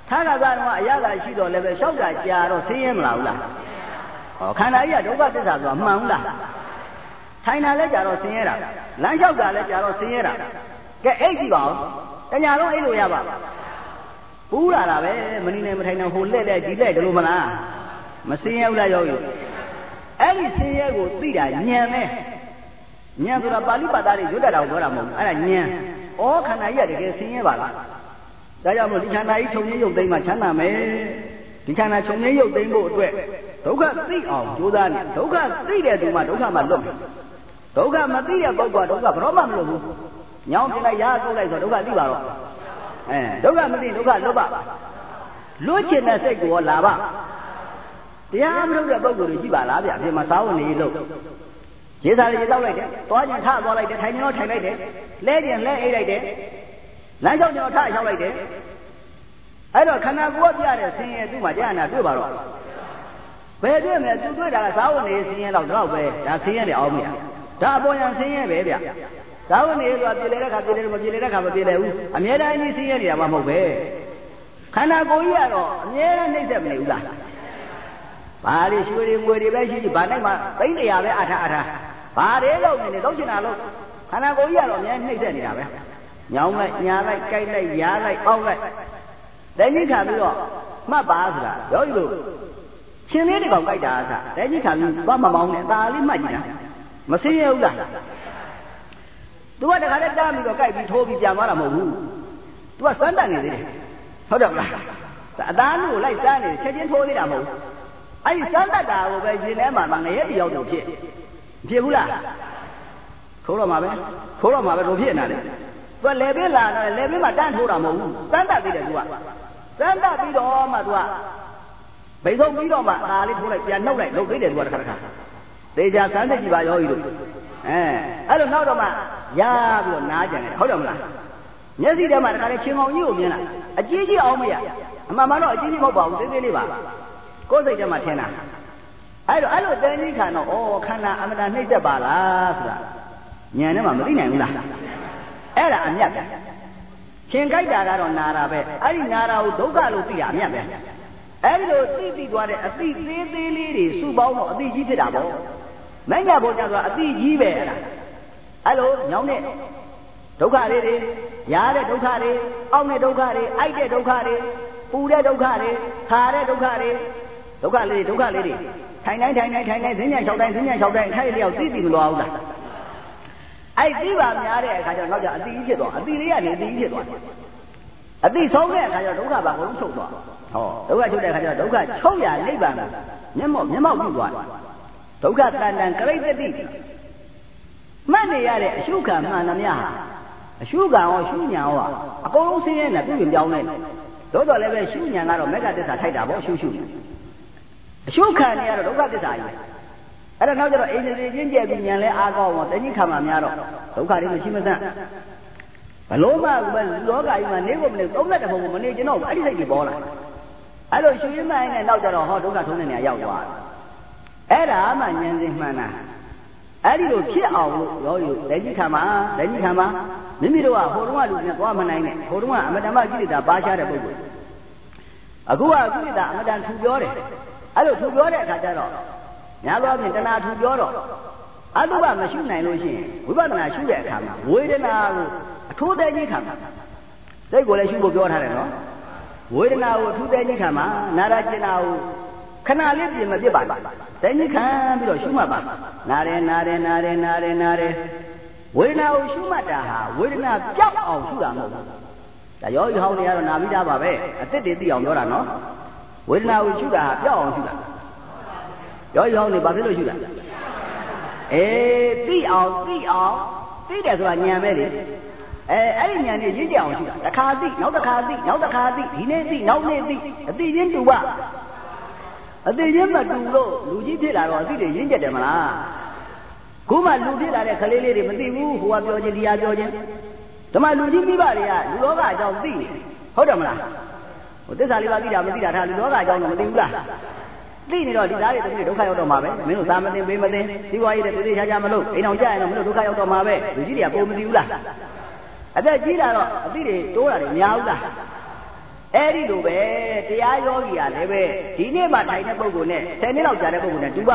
他那个嘛，也来许多那个小家家都谁也没老了。哦，看他也都把这啥子忙了。台南来家都谁也了，南小家来家都谁也了。给A几包，人家都A路呀吧。不啦啦呗，门里那么台南好来几来的路嘛啦，么谁也不来要有。哎，你谁也个对的年嘞，年做了巴里巴达的就在那过了么？哎年，我看他也这个谁也罢了。大家么？你看那一穷人有对嘛？看那没？你看那穷人有对不对？都看对哦，就在呢，都看对的对嘛，都看嘛弄，都看嘛对的包括都看不着嘛弄。鸟现在牙都来说都看对吧咯？哎，都看没对，都看对吧？罗钱那谁给我拉吧？တရားမထုတ်တဲ့ပုဂ္ဂိုလ်တွေရှိပါလားဗျဒီမှာစာဝန်နေလို့ရေစာတွေတောက်လိုက်တယ်သွားကျင်ထသွားလိုက်တယ်ထိုင်ကျင်တော့ထိုင်လိုက်တယ်လဲကျင်လဲအိတ်လိုက်တယ်လမ်းလျှောက်ကျင်တော့ထလျှောက်လိုက်တယ်အဲ့တော့ခန္ဓာကိုယ်ကပြတဲ့ဆင်းရဲသူ့မှာတရားနာတွေ့ပါတော့ဘယ်တွေ့မလဲသူတွေ့တာကစာဝန်နေဆင်းရဲတော့ပဲဒါဆင်းရဲတယ်အောင်မရဒါအပေါ်ရန်ဆင်းရဲပဲဗျစာဝန်နေဆိုတာပြည်လေတဲ့ခါပြည်လေမပြည်လေတဲ့ခါမပြည်လေဘူးအမြဲတမ်းကြီးဆင်းရဲနေတာမှမဟုတ်ပဲခန္ဓာကိုယ်ကြီးကတော့အမြဲတမ်းနှိမ့်ဆက်မနေဘူးလားဘာလို့ရွှေတွေငွေတွေပဲရှိရှိဘာနိုင်မှသိမ့်တရားပဲအထာဘာတွေလုံးနေတော့ချင်တာလို့ခန္ဓာကိုယ်ကြီးကတော့အများနှိမ့်ဆက်နေတာပဲညောင်းလိုက်ညာလိုက်ကြိုက်လိုက်ရားလိုက်အောက်လိုက်တည်းကြီးခံပြီးတော့မှတ်ပါဆိုတာရောယူလို့ရှင်လေးတစ်ကောင်ကြိုက်တာအဆတည်းကြီးခံပြီးဘာမမောင်းနဲ့ဒါလေးမှတ်ကြည့်တာမစင်းရဘူးလားသူကတခါတည်းတားပြီးတော့ကြိုက်ပြီးထိုးပြီးပြန်သွားတာမဟုတ်ဘူးသူကစမ်းတတ်နေသေးတယ်ဟုတ်တယ်မလားအသားနုကိုလိုက်စမ်းနေချက်ချင်းထိုးသေးတာမဟုတ်ဘူးအဲ့ဒီစမ်းတတ်တာကိုပဲရှင်ထဲမှာငရဲတယောက်တော့ဖြစ်ဘူးလားထိုးတော့မှာပဲတို့ဖြစ်နေတာလေသူကလေပင်းလာတယ်လေပင်းမှာတန်းထိုးတာမဟုတ်ဘူးစမ်းတတ်သေးတယ်သူကစမ်းတတ်ပြီးတော့မှသူကဘိဆုံးပြီးတော့မှဒါလေးထိုးလိုက်ပြန်နှုတ်လိုက်လုပ်သေးတယ်သူကတစ်ခါသေချာစမ်းသက်ကြည့်ပါရောကြီးတို့အဲ့လိုနောက်တော့မှရပြီးတော့နားကြတယ်ဟုတ်တယ်မလားမျက်စိထဲမှာတစ်ခါလေချင်းကောင်ကြီးကိုမြင်လာအကြီးကြီးအောင်မရအမှန်မှန်တော့အကြီးကြီးမဟုတ်ပါဘူးသေးသေးလေးပါကိုယ်စိတ်ထဲမှာထင်တာအဲ့လိုတန်ကြီးခံတော့ဩခန္ဓာအမတန်နှိမ့်သက်ပါလားဆိုတာဉာဏ်ထဲမှာမသိနိုင်ဘူးလားအဲ့ဒါအမြတ်ပဲရှင်ကြိုက်တာကတော့နာတာပဲအဲ့ဒီနာတာကိုဒုက္ခလို့သိတာအမြတ်ပဲအဲ့ဒီလိုသိသွားတဲ့အသိသေးသေးလေးတွေစုပေါင်းတော့အသိကြီးဖြစ်တာပေါ့မဉ္ဇဉ်ဘုရားဆိုတာအသိကြီးပဲအဲ့လိုညောင်းတဲ့ဒုက္ခလေးတွေရားတဲ့ဒုက္ခတွေအောက်တဲ့ဒုက္ခတွေအိုက်တဲ့ဒုက္ခတွေပူတဲ့ဒုက္ခတွေခါတဲ့ဒုက္ခတွေဒုက္ခလေးတွေထိုင်တိုင်းဈဉ္ညာ6တိုင်းထိုင်လျောက်သိမလို့အောင်လားအဲ့သိပါများတဲ့အခါကျတော့နောက်ကျအတိကြီးဖြစ်သွားအတိလေးကနေအတိကြီးဖြစ်သွားအတိဆုံးတဲ့အခါကျတော့ဒုက္ခပါဘုံချုပ်သွားဟောဒုက္ခချုပ်တဲ့အခါကျတော့ဒုက္ခချုပ်ရနိဗ္ဗာန်ကိုမျက်မှောက်ပြုသွားဒုက္ခတန်တန်ကရိတ္တိမှတ်နေရတဲ့အရှုခံမှန်သမျှအရှုခံရောရှုညာရောအကုန်လုံးဆင်းရဲနေပြုပြင်ပြောင်းနေသို့တော်လည်းပဲရှုညာကတော့မေတ္တာသစ္စာထိုက်တာပေါ့ရှုအရှုခံနေရတော့ဒုက္ခသစ္စာကြီးအဲ့တော့နောက်ကျတော့အိန္ဒြေချင်းကျက်ပြီးဉာဏ်လဲအားကောင်းတော့တဏှိခံမှများတော့ဒုက္ခတွေမရှိမစမ်းဘလို့မှပဲလောကကြီးမှာနေဖို့မနေ30ဘုံမနေကျွန်တော်အဲ့ဒီစိတ်တွေပေါ်လာအဲ့လိုရှုရင်းမှန်းနဲ့နောက်ကျတော့ဟောဒုက္ခထုံးတဲ့နေရာရောက်သွားအဲ့ဒါမှဉာဏ်စဉ်မှန်တာအဲ့ဒီလိုဖြစ်အောင်လို့ရောယူလက်ကြီးခံပါမိမိတို့ကဟိုတုန်းကလူနဲ့သွားမနိုင်နဲ့ဟိုတုန်းကအမတန်မှကိလေသာပါရှားတဲ့ပုဂ္ဂိုလ်အခုကကိလေသာအမတန်ထူပြောတယ်အဲ့လိုထူပြောတဲ့အခါကျတော့ညာသောဖြင့်တဏှာထူပြောတော့အတုပမရှိနိုင်လို့ရှိရင်ဝိပဿနာရှုတဲ့အခါမှာဝေဒနာကိုအထူးသေးကြီးခံပါစိတ်ကိုလည်းရှုဖို့ပြောထားတယ်နော်ဝေဒနာကိုအထူးသေးကြီးခံပါနာရကျင်နာကိုခဏလေးပြင်မပြစ်ပါဘူးသေးကြီးခံပြီးတော့ရှုမှတ်ပါနာတယ်ဝေဒနာကိုရှုမှတ်တာဟာဝေဒနာပြောက်အောင်ရှုတာမဟုတ်ဘူးဒါရောဟောင်းနေရတော့နာပြီးသားပါပဲအစ်စ်တွေသိအောင်ပြောတာနော်ဝေဒနာကိုရှုတာဟာပြောက်အောင်ရှုတာရောဟောင်းနေဘာဖြစ်လို့ရှုတာသိအောင်သိတယ်ဆိုတာဉာဏ်ပဲလေအဲ့ဒီဉာဏ်နဲ့ရင့်ကြအောင်ရှုတာတစ်ခါသိနောက်တစ်ခါသိဒီနေ့သိနောက်နေ့သိအသိချင်းတူပါအသိချင်းမတူလို့လူကြီးဖြစ်လာတော့အသိတွေရင့်ကြတယ်မလားခုမှလူဖြစ်လာတဲ့ကလေးလေးတွေမသိဘူးဟိုကပြောခြင်းဒီကပြောခြင်းဓမ္မလူကြီးမိဘတွေကလူလောကအကြောင်းသိနေဟုတ်တယ်မလားဟိုသစ္စာလေးပါးသိတာမသိတာဒါလူလောကအကြောင်းတော့မသိဘူးလားသိနေတော့ဒီသားတွေတကယ်ဒုက္ခရောက်တော့မှာပဲမင်းတို့သာမသိပေးမသိဒီဝါကြီးတွေသေချာမလို့အိမ်အောင်ကြရင်တော့မင်းတို့ဒုက္ခရောက်တော့မှာပဲလူကြီးတွေကပုံမသိဘူးလားအသက်ကြီးလာတော့အသိတွေတိုးတာတွေများဘူးလားအဲ့ဒီလိုပဲတရားယောဂီကလည်းပဲဒီနေ့မှထိုင်တဲ့ပုဂ္ဂိုလ်နဲ့10နှစ်လောက်ကြာတဲ့ပုဂ္ဂိုလ်နဲ့တူပါ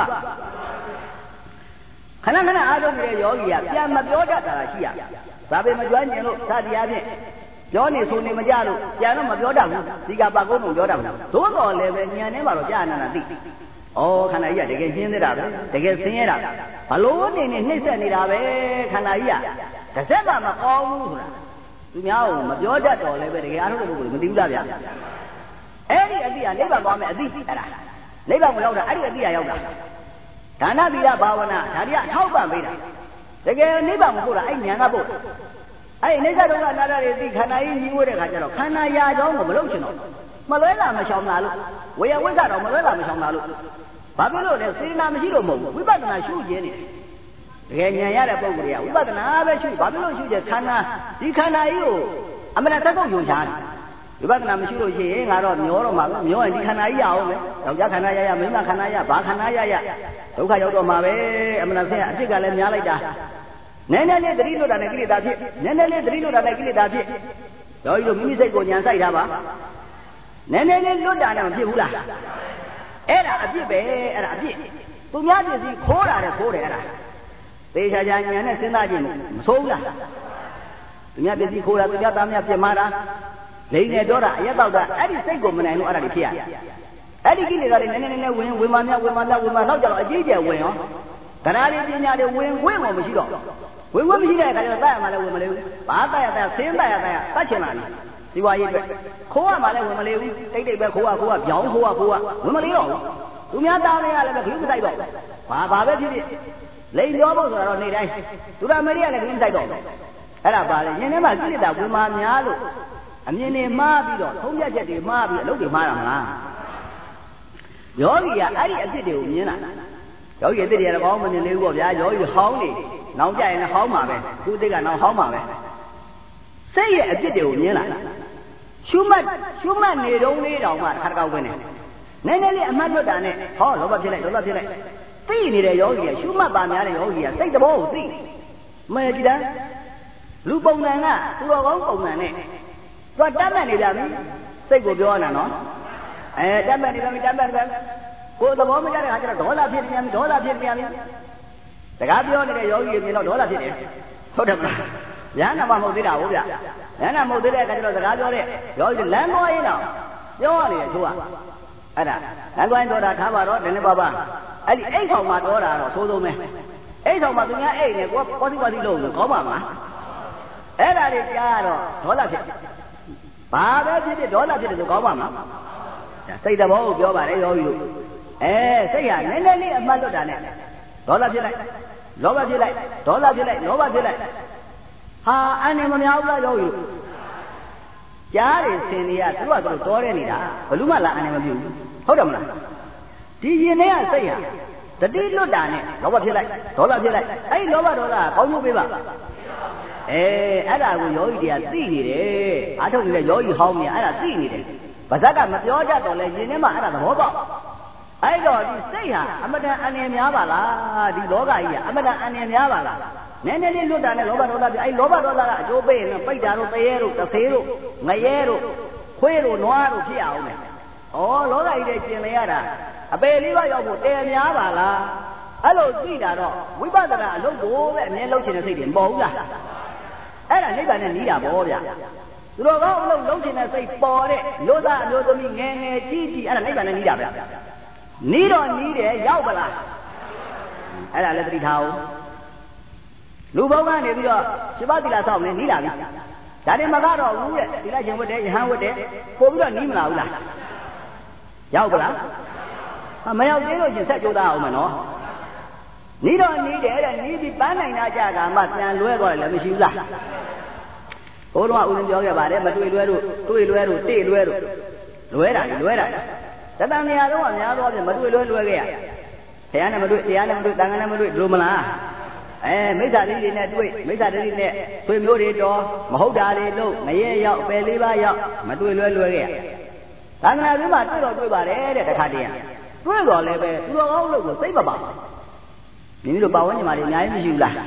ခဏခဏအားထုတ်နေတဲ့ယောဂီကပြန်မပြောတတ်တာရှိရဒါပေမဲ့ကြွကျင်လို့သာတရားဖြင့်ပြောနေဆိုနေမကြလို့ပြန်တော့မပြောတတ်ဘူးဒီကပါကုန်းလုံးပြောတတ်ဘူးသို့တော်လည်းပဲဉာဏ်ထဲမှာတော့ကြာနေတာသိဩခန္ဓာကြီးကတကယ်ရှင်းသေးတာပဲတကယ်ဆင်းရဲတာဘလို့နေနေနှိမ့်ဆက်နေတာပဲခန္ဓာကြီးကတစ်စက်ကမကောင်းဘူးဆိုတာသူများကိုမပြောတတ်တော့လည်းပဲတကယ်အားထုတ်တဲ့ပုဂ္ဂိုလ်မသိဘူးလားဗျအဲ့ဒီအတိကနိဗ္ဗာန်သွားမယ်အတိအဲ့ဒါနိဗ္ဗာန်ကိုရောက်တာအဲ့ဒီအတိကရောက်တာဒါနသီလဘာဝနာဒါတွေကအထောက်ပံ့ပေးတာတကယ်နိဗ္ဗာန်ကိုပို့တာအဲ့ဉာဏ်ကပို့အဲ့အိဋ္ဌဒုက္ခအနာတ္တတွေသိခန္ဓာကြီးညီဝဲတဲ့ခါကျတော့ခန္ဓာရာကြောင်းကိုမလုပ်ချင်တော့မလွဲလာမရှောင်တာလို့ဝေယဝိဇ္ဇတော့မလွဲလာမရှောင်တာလို့ဘာဖြစ်လို့လဲစေနာမရှိလို့မဟုတ်ဘူးဝိပဿနာရှုခြင်းနေတကယ်ဉာဏ်ရတဲ့ပုဂ္ဂိုလ်ကဝိပဿနာပဲရှုဘာဖြစ်လို့ရှုကြခန္ဓာဒီခန္ဓာကြီးကိုအမှန်သက်ကုန်ယုံချားတယ်ဝိပဿနာမရှိလို့ရှိရင်ငါတော့မျောတော့မှာမျောရင်ဒီခန္ဓာကြီးရအောင်ပဲယောက်ျားခန္ဓာရမိန်းမခန္ဓာရဘာခန္ဓာရဒုက္ခရောက်တော့မှာပဲအမှန်ဆင်းအစ်စ်ကလည်းများလိုက်တာနည်းနည်းလေးသတိလွတ်တာနဲ့ကိလေသာဖြစ်နည်းနည်းလေးသတိလွတ်တာနဲ့ကိလေသာဖြစ်ယောဂီတို့မိမိစိတ်ကိုဉာဏ်စိုက်တာပါနည်းနည်းလေးလွတ်တာနဲ့မဖြစ်ဘူးလားအဲ့ဒါအပြစ်ပဲအဲ့ဒါအပြစ်သူများပစ္စည်းခိုးတာတဲ့ခိုးတယ်အဲ့ဒါသေချာချာဉာဏ်နဲ့စဉ်းစားကြည့်မဆိုးဘူးလားသူများပစ္စည်းခိုးတာသူများသားများပြစ်မှားတာလိန်နဲ့ပြောတာအရက်တော့တာအဲ့ဒီစိတ်ကိုမနိုင်လို့အဲ့ဒါတွေဖြစ်ရအဲ့ဒီကိလေသာတွေနည်းနည်းနဲ့ဝင်မှများတော့ကြတော့အကြီးကျယ်ဝင်ရောကရာလေးပညာတွေဝင်မှမရှိတော့ဝင်မရှိတဲ့အခါကျတော့တတ်ရမှလည်းဝင်မလေးဘူးဘာတတ်ရဆင်းတတ်ရတတ်ချင်လာတယ်ဇီဝရေးအတွက်ခိုးရမှလည်းဝင်မလေးဘူးတိတ်ပဲခိုးရပြောင်းခိုးရဝင်မလေးတော့ဘူးသူများသားတွေကလည်းပဲခရုမတိုက်တော့ဘာပဲဖြစ်ဖြစ်လိန်ပြောဖို့ဆိုတာတော့နေတိုင်းသူတော်မရီကလည်းခရုမတိုက်တော့အဲ့ဒါပါလေရင်ထဲမှာကိလေသာဝင်မှများလို့အမြင်တွေမှားပြီးတော့ထုံးပြချက်တွေမှားပြီးအလုပ်တွေမှားတာမလားယောဂီကအဲ့ဒီအဖြစ်တွေကိုမြင်လာယောဂီအစ်တွေကတော့ကောင်းမမြင်သေးဘူးပေါ့ဗျာယောဂီဟောင်းနေနောင်ကြရင်လည်းဟောင်းမှာပဲသူအစ်ကနောင်ဟောင်းမှာပဲစိတ်ရဲ့အဖြစ်တွေကိုမြင်လာရှုမှတ်နေတုံးလေးတောင်မှခါတောက်ဝင်နေနည်းနည်းလေးအမှတ်လွတ်တာနဲ့ဟောလောဘဖြစ်လိုက်သိနေတဲ့ယောဂီကရှုမှတ်ပါများတဲ့ယောဂီကစိတ်တဘောကိုသိမယ်ကြည်တာလူပုံစံကသူတော်ကောင်းပုံစံနဲ့သူတတ်မှတ်နေကြပြီစိတ်ကိုပြောရတာနော်တတ်မှတ်နေပြီကိုယ်သဘောမကျတဲ့အခါကျတော့ဒေါသဖြစ်ပြန်ပြီစကားပြောနေတဲ့ယောဂီတွေမြင်တော့ဒေါသဖြစ်တယ်ဟုတ်တယ်မလားဉာဏ်နာမမဟုတ်သေးတာဟုတ်ဗျဉာဏ်နာမဟုတ်သေးတဲ့အခါကျတော့စကားပြောတဲ့ယောဂီလမ်းသွားရင်တော့ပြောရနေတယ်သူကအဲ့ဒါလမ်းသွားရင်တော့ထားပါတော့နည်းနည်းပါးအဲ့ဒီအိတ်ဆောင်မှာပြောတာတော့သိုးပဲအိတ်ဆောင်မှာသူများအိတ်နေကိုကောစီလို့ကောင်းပါမလားအဲ့ဒါတွေကြားတော့ဒေါသဖြစ်ဘာပဲဖြစ်ဒေါသဖြစ်တယ်ဆိုကောင်းပါမလားစိတ်တဘောကိုပြောပါတယ်ယောဂီတို့စိတ်ဟာနည်းနည်းလေးအမှတ်လွတ်တာနဲ့ဒေါသဖြစ်လိုက်လောဘဖြစ်လိုက်ဒေါသဖြစ်လိုက်လောဘဖြစ်လိုက်ဟာအန်နေမများဘူးလားယောဂီတို့ကြားတယ်ဆင်နေရသူကသူတော်တဲ့နေတာဘယ်လို့မှလာအန်နေမပြုဘူးဟုတ်တယ်မလားဒီရင်ထဲကစိတ်ဟာတတိလွတ်တာနဲ့လောဘဖြစ်လိုက်ဒေါသဖြစ်လိုက်အဲ့ဒီလောဘဒေါသကောင်းမှုပေးပါအဲ့ဒါကိုယောဂီတွေကသိနေတယ်အားထုတ်နေတဲ့ယောဂီဟောင်းနေအဲ့ဒါသိနေတယ်ပါဇက်ကမပြောကြတော့လဲရင်ထဲမှာအဲ့ဒါသဘောပေါက်အဲ့တော့ဒီစိတ်ဟာအမတန်အန္တရာယ်များပါလားဒီလောကကြီးကအမတန်အန္တရာယ်များပါလားနည်းနည်းလေးလွတ်တာနဲ့လောဘဒေါသပြအဲ့လောဘဒေါသကအကျိုးပေးရင်ပိတ်တာတို့တရေတို့တသေးတို့ငရဲတို့ခွေးတို့နွားတို့ဖြစ်အောင်မယ်လောကကြီးတဲ့ကျင်လေရတာအပေလေးပါရောက်ဖို့တည်များပါလားအဲ့လိုသိတာတော့ဝိပဿနာအလုပ်ကိုပဲအမြဲလုပ်ချင်တဲ့စိတ်တွေမပေါ်ဘူးလားအဲ့ဒါနိဗ္ဗာန်နဲ့နီးတာပေါ့ဗျသူတော်ကောင်းအလုပ်လုပ်ချင်တဲ့စိတ်ပေါ်တဲ့လူသားအမျိုးသမီးငယ်ကြီးအဲ့ဒါနိဗ္ဗာန်နဲ့နီးတာဗျနီးတော့နီးတယ်ရောက်ပါလားအဲ့ဒါလည်းသတိထားအောင်လူဘုံကနေပြီးတော့ရှင်ပါသီလဆောက်နေနီးလာပြီဒါတွေမကတော့ဘူးတဲ့သီလရှင်ဝတ်တယ်ယဟန်ဝတ်တယ်ပို့ပြီးတော့နီးမလာဘူးလားရောက်ပါလားမရောက်သေးလို့ရှင်ဆက်ကြိုးစားအောင်မနော်နီးတော့နီးတယ်တဲ့နီးပြီးပန်းနိုင်တာကြတာမှပြန်လွဲသွားတယ်လည်းမရှိဘူးလားဘိုးတော်ကဦးဇင်းပြောခဲ့ပါတယ်မတွေ့လွဲတို့တွေ့လွဲတို့တိလွဲတို့လွဲတာတတန်နေရာတော့အများသောဖြင့်မတွေ့လွဲခဲ့ရဘုရားနဲ့မတွေ့တရားနဲ့မတွေ့တန်ခါနဲ့မတွေ့လို့မလားမိစ္ဆာဒိဋ္ဌိနဲ့တွေ့မိစ္ဆာဒိဋ္ဌိနဲ့ဆွေမျိုးတွေတော်မဟုတ်တာတွေလို့ငရဲရောက်ပယ်လေးပါးရောက်မတွေ့လွဲခဲ့ရသံဃာတွင်မှာတွေ့တော့တွေ့ပါတယ်တဲ့တခါတည်းတွေ့တော့လည်းပဲသူတော်ကောင်းလို့ကိုစိတ်မပါဘူးမိမိတို့ပါဝင်ညီမတွေအများကြီးမရှိဘူးလား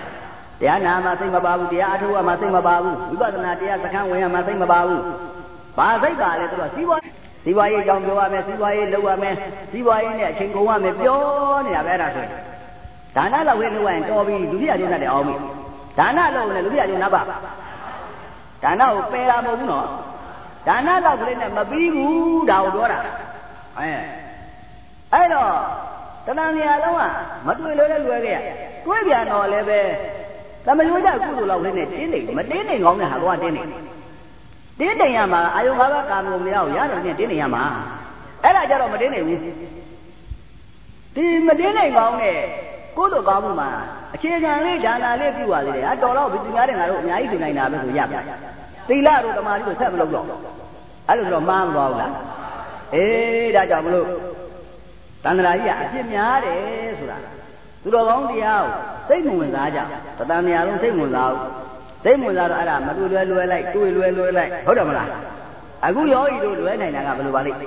တရားနာမှစိတ်မပါဘူးတရားအထုတ်ရမှစိတ်မပါဘူးဝိပဿနာတရားစခန်းဝင်ရမှစိတ်မပါဘူးဘဘာစိတ်ပါလဲဆိုတော့စီးပွားရေးကြောင့်ပြောရမယ်စီးပွားရေးလုပ်ရမယ်စီးပွားရေးနဲ့အချိန်ကုန်ရမယ်ပြောနေတာပဲအဲ့ဒါဆိုရင်ဒါနလောက်ဝဲလုပ်ရင်တော်ပြီလူပြည့်ကျုံတဲ့အောင်ပြီဒါနလုပ်ရင်လူပြည့်ကျုံနပ်ပါဒါနကိုပယ်တာမဟုတ်ဘူးနော်ဒါနလောက်ကလေးနဲ့မပြီးဘူးဒါကိုပြောတာအဲ့တော့တဏှာနေရာလုံးကမတွေ့လို့လည်းလွယ်ခဲ့ရတွေးပြန်တော့လည်းပဲသမယိုးကြကုသိုလ်လောက်ကလေးနဲ့တင်းနေမတင်းနေကောင်းတဲ့ဟာကတင်းနေရမှာအာယုံ၅ပါးကာမဂုဏ်မရအောင်ရတယ်နဲ့တင်းနေရမှာအဲ့ဒါကြတော့မတင်းနေဘူးဒီမတင်းနေကောင်းတဲ့ကုသိုလ်ကောင်းမှုမှာအခြေခံလေးဒါနာလေးပြုပါသေးတယ်ဟာတော်တော့ဒီများတဲ့ငါတို့အများကြီးသိနိုင်တာပဲဆိုရပါသီလတို့ဓမ္မတို့ဆက်မလုပ်တော့အဲ့လိုဆိုတော့မှားမသွားဘူးလားအေးဒါကြောင့်မလို့တဏှာကြီးကအပြစ်များတယ်ဆိုတာသူတော်ကောင်းတရားကိုစိတ်မဝင်စားကြတဏှာနေရာလုံးစိတ်ဝင်စားဘူးစိတ်ဝင်စားတော့အဲ့ဒါမတွေ့လွယ်လိုက်တွေ့လွယ်လိုက်ဟုတ်တယ်မလားအခုယောဂီတို့လွယ်နိုင်တာကဘယ်လိုပါလိမ့်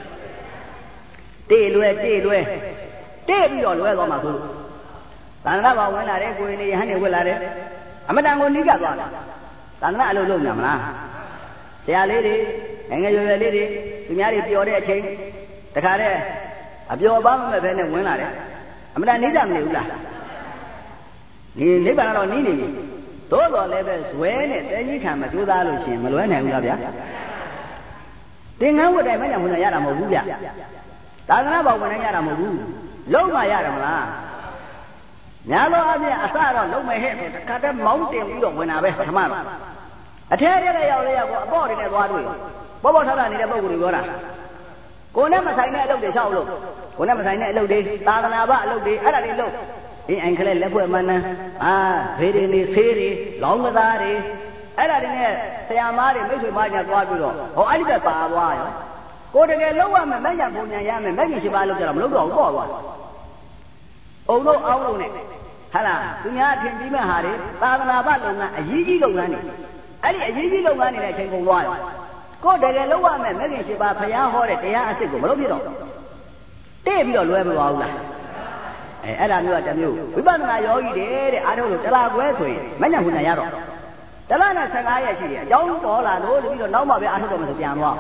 တေလွယ်ပြီးတော့လွယ်သွားမှာဆိုသံဃာဘာဝင်လာတယ်ကိုယ်နေဟန်နေဝင်လာတယ်အမတန်ကိုနိကသွားတာသံဃာအလုပ်လုပ်နေမလားဆရာလေးတွေငယ်ရွယ်လေးတွေသူများတွေပျော်တဲ့အချိန်တခါတည်းအပျော်ပါမဲ့ပဲနဲ့ဝင်လာတယ်အမတန်နိဒမနေဘူးလားဒီနိဗ္ဗာန်တော့နီးနေပြီသို့တော်လည်းပဲဇွဲနဲ့တဲကြီးခံမကြိုးစားလို့ရှိရင်မလွဲနိုင်ဘူးလားဗျာသင်္ကန်းဝတ်တိုင်းမညာဝင်ရတာမဟုတ်ဘူးဗျသာသနာ့ဘောင်ဝင်ရတာမဟုတ်ဘူးလုံးမရတယ်မလားညာတော့အပြင်အစတော့လုံးမဲ့ဟဲ့ဆိုတခါတည်းမောင်းတင်ပြီးတော့ဝင်တာပဲပထမတော့အထဲထဲလည်းရောက်လေရောက်အပေါ့တွေနဲ့သွားတွေ့ပေါ့ထထနေတဲ့ပုံကိုယ်တွေပြောတာကိုယ်နဲ့မဆိုင်တဲ့အလုပ်တွေရှောက်လို့ကိုယ်နဲ့မဆိုင်တဲ့အလုပ်တွေသာသနာ့ဘအလုပ်တွေအဲ့ဒါတွေလုပ်အင်းအိမ်ကလေးလက်ဖွဲ့မှန်းဘေးတွေနေဆေးတွေလောင်းကစားတွေအဲ့ဒါတွေနဲ့ဆရာမားတွေမိတ်ဆွေမားညာသွားပြီးတော့ဟောအဲ့ဒီပဲပါသွားရောကိုယ်တကယ်လုံးဝမယ်မညာပုံညာရမယ်မက်ကြီးရှိပါလို့ကြတော့မလုပ်တော့ဘူးပေါ့သွားအုံတို့အောင်းလို့နဲ့ဟာလားသူများအထင်ကြီးမဲ့ဟာတွေသာသနာ့ဘလုပ်ငန်းအရေးကြီးလုပ်ငန်းတွေအဲ့ဒီအရေးကြီးလုပ်ငန်းတွေနဲ့ချိန်ကုန်သွားရောကိုယ်တကယ်လုံးဝမယ်မက်ကြီးရှိပါဖျားဟောတဲ့တရားအစ်စ်ကိုမလုပ်ပြတော့တဲ့ပြီးတော့လွဲမသွားဘူးလားအဲ့ဒါမျိုးကတမျိုးဝိပဿနာယောဂီတွေတဲ့အားထုတ်လို့တလားခွဲဆိုရင်မညံ့ဘူးညာရတော့တလားနဲ့15ရက်ရှိတယ်အကြောင်းပေါ်လာလို့တပြီးတော့နောက်မှပဲအားထုတ်တော့မှဆိုပြန်သွား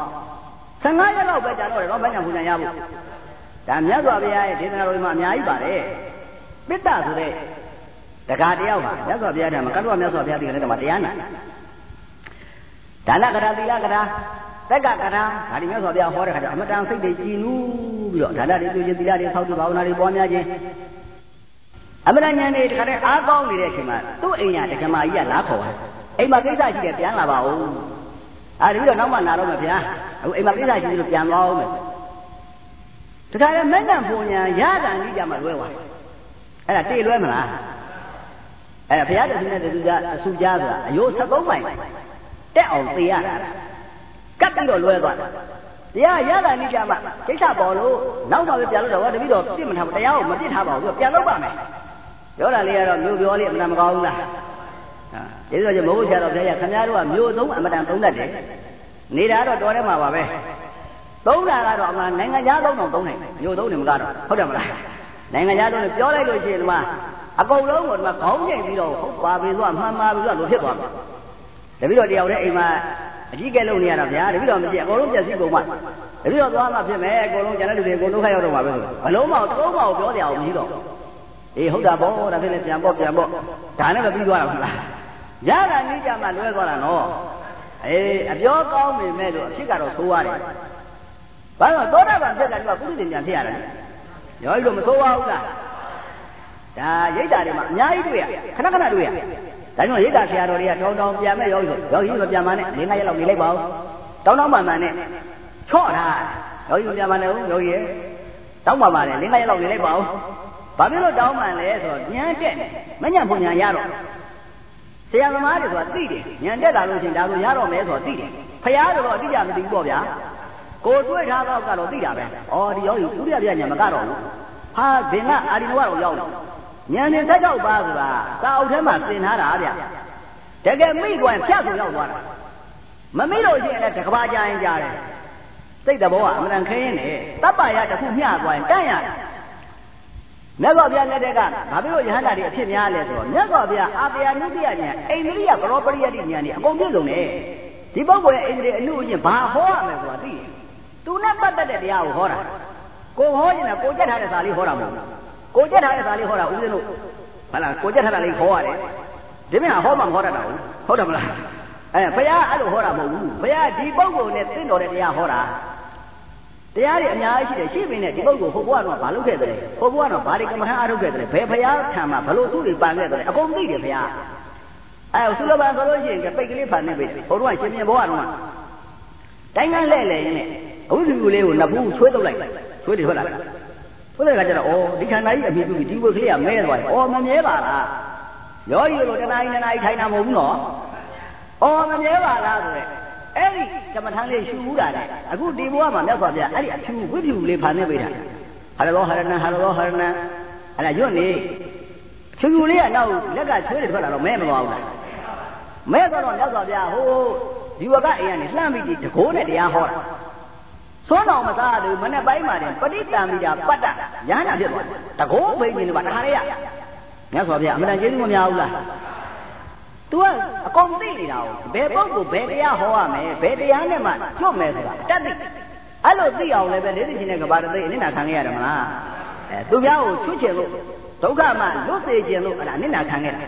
15ရက်လောက်ပဲကြာတော့တယ်တော့မညံ့ဘူးညာရဖို့ဒါမြတ်စွာဘုရားရဲ့ဒေသနာတော်တွေမှာအများကြီးပါတယ်ပိတ္တဆိုတဲ့တက္ကတယောက်ဟာမြတ်စွာဘုရားထဲမှာကတ္တဝမြတ်စွာဘုရားဒီကနေ့မှာတရားနာဒါနကရာသီလကရာသက်ကကရာဒါဒီမြတ်စွာဘုရားဟောတဲ့ခါကျအမတန်စိတ်တွေကြည်နူးပြီးတော့ဒါနတွေပြုခြင်းသီလတွေဆောက်တည်ဘာဝနာတွေပွားများခြင်းအမတန်ဉာဏ်တွေတခါတည်းအားကောင်းနေတဲ့အချိန်မှာသူ့အိမ်ညာတက္ကမကြီးကလာခေါ်တာအိမ်မှာကိစ္စရှိတယ်ပြန်လာပါဦးအဲဒီတော့နောက်မှလာတော့မယ်ဗျာအခုအိမ်မှာကိစ္စရှိတယ်လို့ပြန်သွားအောင်မယ်တခါတည်းမဲ့နံပုံညာရတာကြီးကြမှာလွဲသွားအဲ့ဒါတေလွဲမလားအဲ့ဘုရားတဆူနဲ့တဆူကြားအဆူကြားဆိုတာအယိုး73မိုင်တက်အောင်သိရတာကပ်ပြီးတော့လွဲသွားတာတရားရတာနိကြမှာကိစ္စပေါ်လို့နောက်မှပဲပြန်လို့တော့တပည့်တော်ပြစ်မထားဘူးတရားကိုမပြစ်ထားပါဘူးပြန်လုပ်ပါမယ်ပြောတာလေးကတော့မျိုးပြောလေးအမှန်မကောင်းဘူးလားဒီလိုကျမဟုတ်ဆရာတော်ဘုရားခင်ဗျားတို့ကမျိုးသုံးအမှန်တန်သုံးတတ်တယ်နေတာတော့တော်ထဲမှာပါပဲသုံးတာကတော့အမှန်နိုင်ငံခြားသုံးတော့သုံးနိုင်မျိုးသုံးနေမကတော့ဟုတ်တယ်မလားနိုင်ငံခြားသုံးပြောလိုက်လို့ရှိရင်ဒီမှာအကုန်လုံးကဒီမှာခေါင်းကျိတ်ပြီးတော့ဟုတ်ပါပြီဆိုမှန်ပါပြီဆိုလို့ဖြစ်သွားမှာတပည့်တော်တယောက်တည်းအိမ်မှာအကြီးကဲလုပ်နေရတာဗျာတပည့်တော်မရှိအကုန်လုံးပြည့်စည်ကုန်မှတပည့်တော်သွားမှဖြစ်မယ်အကုန်လုံးကျန်တဲ့လူတွေအကုန်ဒုက္ခရောက်တော့မှာပဲဘလုံးမအောင်သုံးမအောင်ပြောကြအောင်မရှိတော့အေးဟုတ်တာပေါ့ဒါဖြစ်နေပြန်ပေါ့ဒါနဲ့ပဲပြီးသွားတာမလားရတာနိကြမှာလွဲသွားတာနော်အေးအပြောကောင်းပေမဲ့လို့အဖြစ်ကတော့သိုးရတယ်ဘာလို့သောတာပန်ဖြစ်တာကပုရိသေပြန်ဖြစ်ရတယ်ရောကြီးတော့မသိုးပါဘူးလားဒါရိတ်တာတွေမှာအများကြီးတွေ့ရခဏတွေ့ရဒါကြောင့်ရိတ်တာဆရာတော်တွေကတောင်းပြန်မဲ့ရောကြီးမပြန်ပါနဲ့၄-၅ရက်လောက်နေလိုက်ပါဦးတောင်းမှန်နဲ့ချော့တာရောကြီးမပြန်ပါနဲ့ဦးရောကြီးတောင်းပါနဲ့၄-၅ရက်လောက်နေလိုက်ပါဦးဘာဖြစ်လို့တောင်းမှန်လဲဆိုတော့ဉာဏ်တက်မဉဏ်ဘုံဉာဏ်ရတော့ဆရာသမားတွေဆိုတာသိတယ်ဉာဏ်တက်လာလို့ရှိရင်ဒါဆိုရတော့မယ်ဆိုတော့သိတယ်ဖရာတော့အတိအကျမသိဘူးပေါ့ဗျာကိုတွေ့ထားတော့ကတော့သိတာပဲဩဒီရောကြီးဥရိယပြဉာဏ်မကတော့ဘူးဟာဘင်ကအာဒီနဝတော့ရောက်တယ်ဉာဏ်နဲ့တက်တော့ပါဆိုတာသာအုပ်ထဲမှာသင်ထားတာဗျတကယ်မိကွန်ဖြတ်ဆိုရောက်သွားတာမမိလို့ရှိရင်လည်းတကဘာကြရင်ကြားတယ်စိတ်တဘောကအမှန်တန်ခင်းနေတပ်ပါရတစ်ခုမျှသွားရင်တန့်ရတယ်မြတ်စွာဘုရားလက်ထက်ကဘာဖြစ်လို့ယဟန္တာတွေအဖြစ်များလဲဆိုတော့မြတ်စွာဘုရားအာတယနုတ္တိယဉာဏ်အိန္ဒြိယပရောပရိယတိဉာဏ်တွေအကုန်ပြည့်စုံတယ်ဒီဒီပုဂ္ဂိုလ်ရဲ့အိန္ဒြေအနုအကျင့်ဘာဟောရမယ်ဆိုတာသိတယ်သူနဲ့ပတ်သက်တဲ့တရားကိုဟောတာကိုဟောရင်လည်းကိုကြက်ထားတဲ့စာလေးဟောတာမဟုတ်ဘူးကိုကြက်ထားတဲ့စာလေးဟောတာဦးဇင်းတို့ဟုတ်လားကိုကြက်ထားတာလေးဟောရတယ်ဒီမြတ်ဟောမှမဟောတတ်တာဟုတ်တယ်မလားဘုရားအဲ့လိုဟောတာမဟုတ်ဘူးဘုရားဒီပုဂ္ဂိုလ်နဲ့သင်တော်တဲ့တရားဟောတာတရားတွေအများကြီးရှိတယ်ရှိပင်နဲ့ဒီပုဂ္ဂိုလ်ဟိုဘဝတော့ဘာလုပ်ခဲ့တယ်ဟိုဘဝတော့ဘာတွေကမ္မထာအားထုတ်ခဲ့တယ်ဘယ်ဘုရားထံမှာဘလို့သူ့တွေပန်ခဲ့တယ်အကုန်သိတယ်ဘုရားဆုလဘံဆိုလို့ရှိရင်ပိတ်ကလေးဖန်နေပြီဟိုတော့ရှင်မြင်ဘဝတော့တိုင်းကန်းလဲလဲရင်းနဲ့အဝိဇ္ဇူလေးကိုနှစ်ဖူးချွေးထုတ်လိုက်ချွေးတယ်ဟုတ်လားဆိုတဲ့အခါကျတော့ဩဒီခန္ဓာကြီးအမြင်ပြုပြီးဒီဘုကလေးကမဲသွားတယ်ဩမမြဲပါလားရောကြီးလိုတနာရီထိုင်တာမဟုတ်ဘူးနော်ဩမမြဲပါလားဆိုတဲ့အဲ့ဒီကမ္မထမ်းလေးရှူဘူးတာလေအခုဒီဘဝမှာမြတ်စွာဘုရားအဲ့ဒီအဖြူဝိဖြူလေးဖန်နေပေးတာဟာရောဟရဏဟာရောဟရဏအဲ့ဒါညွတ်နေဖြူဖြူလေးကနောက်လက်ကချွေးတယ်ထွက်လာတော့မဲမသွားဘူးလားမဲတော့မြတ်စွာဘုရားဟိုဒီဝကအိမ်ကနေလှမ်းပြီးဒီတကိုးနဲ့တရားဟောတာသွန်းတော်မစားဘူးမနဲ့ပိုင်းမှာတင်ပဋိတံမိတာပတ္တရဟနာဖြစ်သွားတယ်တကိုးဘိန်းနေပါတခါလေးရမြတ်စွာဘုရားအမှန်တန်ကျေးဇူးမများဘူးလားतू ကအကုန်သိနေတာကိုဘယ်ပုဂ္ဂိုလ်ဘယ်တရားဟောရမယ်ဘယ်တရားနဲ့မှကျွတ်မယ်ဆိုတာတတ်သိအဲ့လိုသိအောင်လည်းပဲလေးသိချင်းတဲ့ကဘာတသိအနိဋ္ဌာခံခဲ့ရတယ်မလားသူများကိုချွတ်ချင်လို့ဒုက္ခမှလွတ်စေခြင်းလို့အဲ့ဒါအနိဋ္ဌာခံခဲ့တာ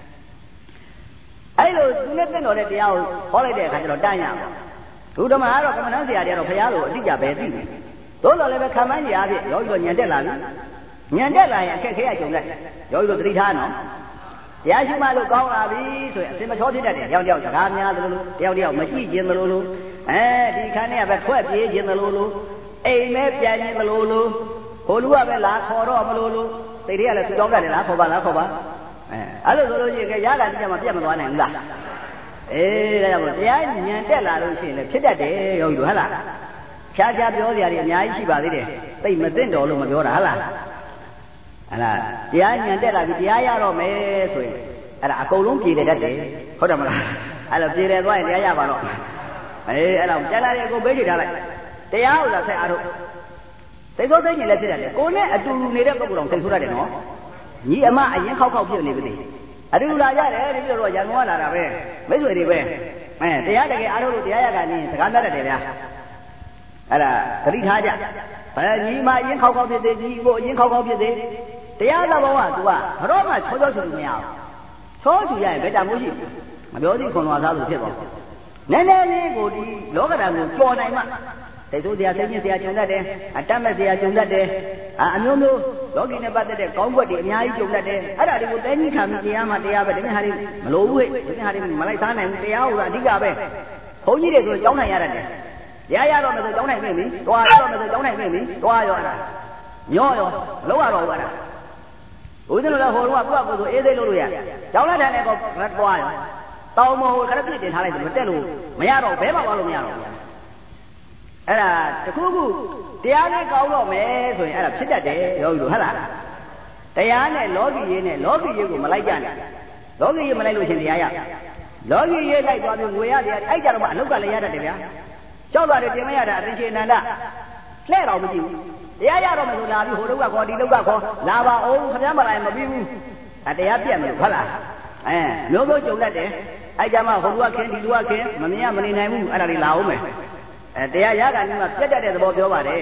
အဲ့လိုသူနဲ့သိတော်တဲ့တရားကိုဟောလိုက်တဲ့အခါကျတော့တန်းရပါဒုဓမ္မကတော့ကမ္မဋ္ဌာန်းဆရာတွေကတော့ဘုရားလိုအတိအကျပဲသိတယ်သို့တော်လည်းပဲခံမှန်းကြီးအားဖြင့်ယောဂီတို့ညံတက်လာပြီညံတက်လာရင်အခက်ခဲရကြုံတတ်တယ်ယောဂီတို့သတိထားနော်တရားရှိမှလို့ကောင်းလာပြီဆိုရင်အစင်မချောဖြစ်တတ်တယ်။ယောက်ျောက်စကားများသလိုလိုတယောက်တယောက်မရှိခြင်းသလိုလိုဒီခန်းထဲကပဲထွက်ပြေးခြင်းသလိုလိုအိမ်မဲပြန်ခြင်းသလိုလိုဟိုလူကပဲလာခေါ်တော့မလို့လို့သိတွေကလည်းသူတောင်းတယ်လားခေါ်ပါလားခေါ်ပါအဲ့လိုဆိုလို့ရှိရင်ရတာတိကျမှပြတ်မသွားနိုင်ဘူးလားဒါကြောင့်တရားညံတက်လာလို့ရှိရင်လည်းဖြစ်တတ်တယ်ယောဂီတို့ဟုတ်လားဖြားဖြားပြောစရာတွေအများကြီးရှိပါသေးတယ်သိမသိတော်လို့မပြောတာဟုတ်လားဟလာတရားညံတက်လာပြီတရားရတော့မယ်ဆိုရင်အဲ့ဒါအကုန်လုံးပြည်တယ်တတ်တယ်ဟုတ်တယ်မလားအဲ့လိုပြည်တယ်သွားရင်တရားရပါတော့အဲ့ဒါကျန်လာတဲ့အကုန်ပေးချထားလိုက်တရားဥစ္စာဆက်အားထုတ်သိသောသိဉ္ဇဉ်လည်းဖြစ်တယ်ကိုနဲ့အတူနေတဲ့ပုဂ္ဂိုလ်တော်သိဆိုရတယ်နော်ညီအမအရင်ခောက်ဖြစ်နေပြီအတူလာကြတယ်ဒီလိုတော့ရန်ကုန်ကလာတာပဲမိတ်ဆွေတွေပဲတရားတကယ်အားထုတ်လို့တရားရတာနည်းစကားတတ်တယ်ဗျာအဲ့ဒါသတိထားကြဘယ်ညီမအရင်ခောက်ဖြစ်သေးညီကိုအရင်ခောက်ဖြစ်သေးတရားသဘောက तू ကဘရောမှချောချောချူမရဘူးချောချူရရင်ဘယ်တမိုးရှိမပြောသေးခွန်တော်သားလို့ဖြစ်သွားနည်းနည်းလေးကိုဒီလောကဓာတ်ကိုကြော်နိုင်မှတိတ်ဆိုးတရားသိဉ္ဇဉ်တရားကျုံတတ်တယ်အတ္တမဲ့တရားကျုံတတ်တယ်အမျိုးမျိုးလောကီနဲ့ပတ်သက်တဲ့ကောင်းကွက်တွေအများကြီးကျုံတတ်တယ်အဲ့ဒါတွေကိုတဲကြီးခံပြီးတရားမှတရားပဲဒီနေ့ဟာတွေမလိုဘူးဟဲ့ဒီနေ့ဟာတွေမလိုက်စားနိုင်ဘူးတရားဥစ္စာအဓိကပဲဘုန်းကြီးတွေဆိုကြောင်းနိုင်ရတတ်တယ်ရတော့မယ်ဆိုကြောင်းနိုင်ပြီတွားရတော့မယ်ဆိုကြောင်းနိုင်ပြီတွားရောအဲ့ဒါညောရောမလုပ်ရတော့ဘူးအဲ့ဒါဦးဇင်းတို့လည်းဟိုတော့ကိုယ့်ကိုယ်ဆိုအေးစိတ်လုပ်လို့ရကြောင်းလိုက်တဲ့ကောတွားရောတောင်းမဟုတ်ခရပြစ်တင်ထားလိုက်တယ်မတက်လို့မရတော့ဘဲမှသွားလို့မရတော့ဘူးအဲ့ဒါတခုခုတရားနဲ့ကောင်းတော့မယ်ဆိုရင်အဲ့ဒါဖြစ်တတ်တယ်ယောဂီတို့ဟုတ်လားတရားနဲ့လောကီရေးနဲ့လောကီရေးကိုမလိုက်ကြနဲ့လောကီရေးမလိုက်လို့ရှင်တရားရလောကီရေးလိုက်သွားပြီးငွေရတရားအဲ့ကြတော့မှအလုတ်ကလည်းရတတ်တယ်ဗျာကြောက်တာတွေတင်မရတာအရင်ရှင်အနန္ဒလှဲ့တော်မရှိဘူးတရားရတော့မယ်ဆိုလာပြီးဟိုတုန်းကခေါ်ဒီတုန်းကခေါ်လာပါအောင်ခင်ဗျားမလာရင်မပြီးဘူးတရားပြတ်မယ်ဟုတ်လားမျိုးမျိုးကြုံတတ်တယ်အဲ့ကြမှာဟိုလူကခင်းဒီလူကခင်းမမြင်ရမနေနိုင်ဘူးအဲ့ဒါတွေလာအောင်မယ်တရားရတာကြီးမှပြတ်တတ်တဲ့သဘောပြောပါတယ်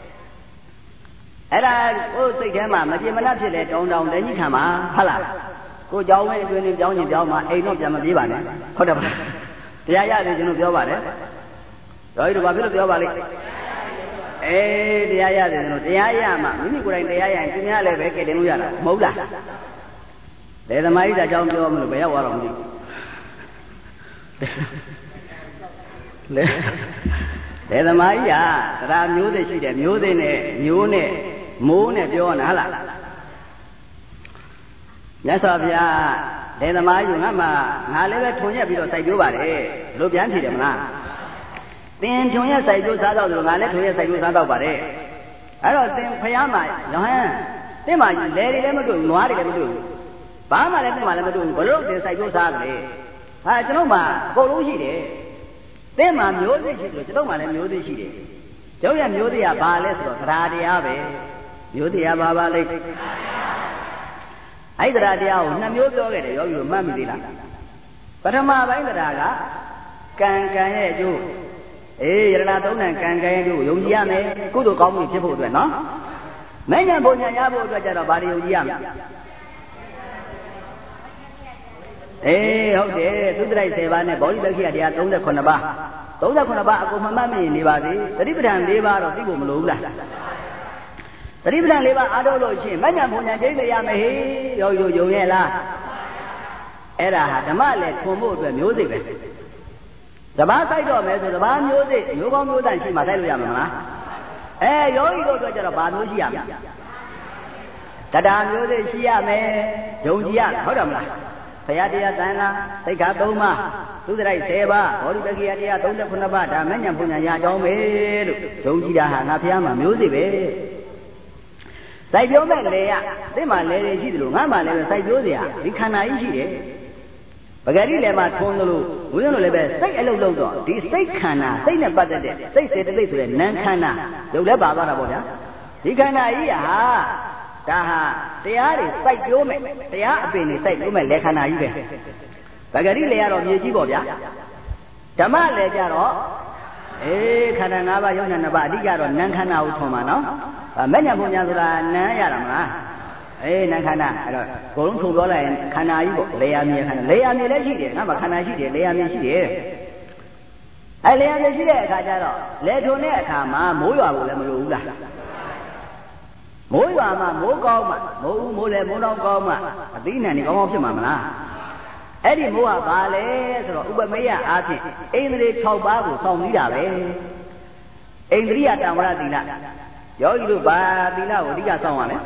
အဲ့ဒါကိုယ်စိတ်ထဲမှာမပြေမနှက်ဖြစ်လေတောင်းတောင်းတကြီးခံပါဟုတ်လားကိုเจ้าဝင်းအတွင်းလေးပြောင်းရင်ပြောင်းမှာအိမ်တော့ပြန်မပြေးပါနဲ့ဟုတ်တယ်မလားတရားရတယ်ကျွန်တော်ပြောပါတယ်တော်ကြီးတို့ဘာဖြစ်လို့ပြောပါလိမ့်တရားရတယ်ကျွန်တော်တရားရမှမိမိကိုယ်တိုင်တရားရရင်သူများလည်းပဲကဲတင်လို့ရတာမဟုတ်လားလေသမားကြီးကအကြောင်းပြောမလို့ဘယ်ရောက်သွားတော့မသိလေသမားကြီးကတရားမျိုးတွေရှိတယ်မျိုးတွေနဲ့မျိုးနဲ့မိုးနဲ့ပြောနာလားမြတ်စွာဘုရားလေသမားကြီးငါမှငါလည်းပဲထွန်ရက်ပြီးတော့စိုက်ကြိုးပါတယ်လို့ပြန်ဖြေတယ်မလားသင်ထွန်ရက်စိုက်ကြိုးစားတော့ဆိုငါလည်းထွန်ရက်စိုက်ကြိုးစားတော့ပါတယ်အဲ့တော့သင်ဖျားမှာလောဟန်သင်မှာလေတွေလည်းမတွေ့ဘူးနွားတွေလည်းမတွေ့ဘူးဘာမှလည်းသင်မှာလည်းမတွေ့ဘူးဘလို့သင်စိုက်ကြိုးစားတယ်ကျွန်တော်မှအကုန်လုံးရှိတယ်သင်မှာမျိုးသိရှိတယ်ကျွန်တော်မှလည်းမျိုးသိရှိတယ်ကျောင်းရမျိုးသိရဘာလဲဆိုတော့သရာတရားပဲမျိုးသိရဘာပါလဲအဲ့သရာတရားကိုနှစ်မျိုးပြောခဲ့တယ်ယောဂီတို့မှတ်မိသေးလားပထမပိုင်းသရာကကန်ရဲ့အကျိုးအေးယရဏသုံးဏကန်ရဲ့အကျိုးယုံကြည်ရမယ်ကုသိုလ်ကောင်းမှုဖြစ်ဖို့အတွက်နော်မဉ္ဇဉ်ဘုံညာရဖို့အတွက်ကြတော့ဗာတွေယုံကြည်ရမယ်အေးဟုတ်တယ်သုတ္တရိုက်10ပါးနဲ့ဗောဓိတက္ခိယတရား39ပါး39ပါးအကုန်မှတ်မိနေပါသေးသတိပဋ္ဌာန်4ပါးတော့သိဖို့မလိုဘူးလားသတိပဋ္ဌာန်4ပါးအားထုတ်လို့ရှိရင်မဉ္ဇဉ်ဘုံညာကျိတ်ရမယ်ဟေးယောယုံရဲ့လားအဲ့ဒါဟာဓမ္မလည်းထွန်ဖို့အတွက်မျိုးစိတ်ပဲစဘာစိုက်တော့မယ်ဆိုစဘာမျိုးစိတ်မျိုးကောင်းမျိုးတန်ရှိမှစိုက်လို့ရမှာမလားယောဂီတို့အတွက်ကျတော့ဘာမျိုးရှိရမလဲတရားမျိုးစိတ်ရှိရမယ်ယုံကြည်ရဟုတ်တယ်မလားဘုရားတရားသံဃာသိက္ခာ3ပါးသုတ္တရိုက်10ပါးဘောဓိတက္ခိယတရား39ပါးဒါမဉ္ဇဉ်ဘုံညာရအကြောင်းပဲလို့ယုံကြည်တာဟာငါဘုရားမှာမျိုးစိတ်ပဲစိုက်ပြောမဲ့လေရသိမှလေတွေရှိတယ်လို့ငါမှလည်းပဲစိုက်ပြောစရာဒီခန္ဓာကြီးရှိတယ်ပဂရိလည်းမှထုံးသလိုဘုရားတို့လည်းပဲစိတ်အလုပ်လုပ်တော့ဒီစိတ်ခန္ဓာစိတ်နဲ့ပတ်သက်တဲ့စိတ်စေတသိက်ဆိုတဲ့နံခန္ဓာရုပ်လည်းပါသွားတာပေါ့ဗျာဒီခန္ဓာကြီးဟာဒါဟာတရားတွေစိုက်ပြောမယ်တရားအပင်တွေစိုက်ပြောမယ်လေခန္ဓာကြီးပဲပဂရိလည်းကတော့မြေကြီးပေါ့ဗျာဓမ္မလည်းကြတော့ခန္ဓာ၅ပါးယုံနာ၅ပါးအဓိကတော့နံခန္ဓာကိုထုံပါနော်မဉ္ဇဉ်ဘုံညာဆိုတာနံရတာမလားနံခန္ဓာအဲ့တော့ကိုယ်လုံးထုံပြောလိုက်ရင်ခန္ဓာကြီးပေါ့လေယာမြေခန္ဓာလေယာမြေလည်းရှိတယ်ငါမှခန္ဓာရှိတယ်လေယာမြေရှိတယ်လေယာမြေရှိတဲ့အခါကျတော့လေထုံတဲ့အခါမှာမိုးရွာဖို့လည်းမလိုဘူးလားမိုးရွာမှာမိုးကောင်းမှမိုးလေမိုးတော့ကောင်းမှအသီးနှံနေကောင်းကောင်းဖြစ်မှာမလားအဲ့ဒီမိုးကဘာလဲဆိုတော့ဥပမေယအားဖြင့်အိန္ဒြေ6ပါးကိုစောင့်ပြီးတာပဲအိန္ဒြိယတံဝရသီလယောဂီတို့ဘာသီလကိုအဓိကစောင့်ရမလဲ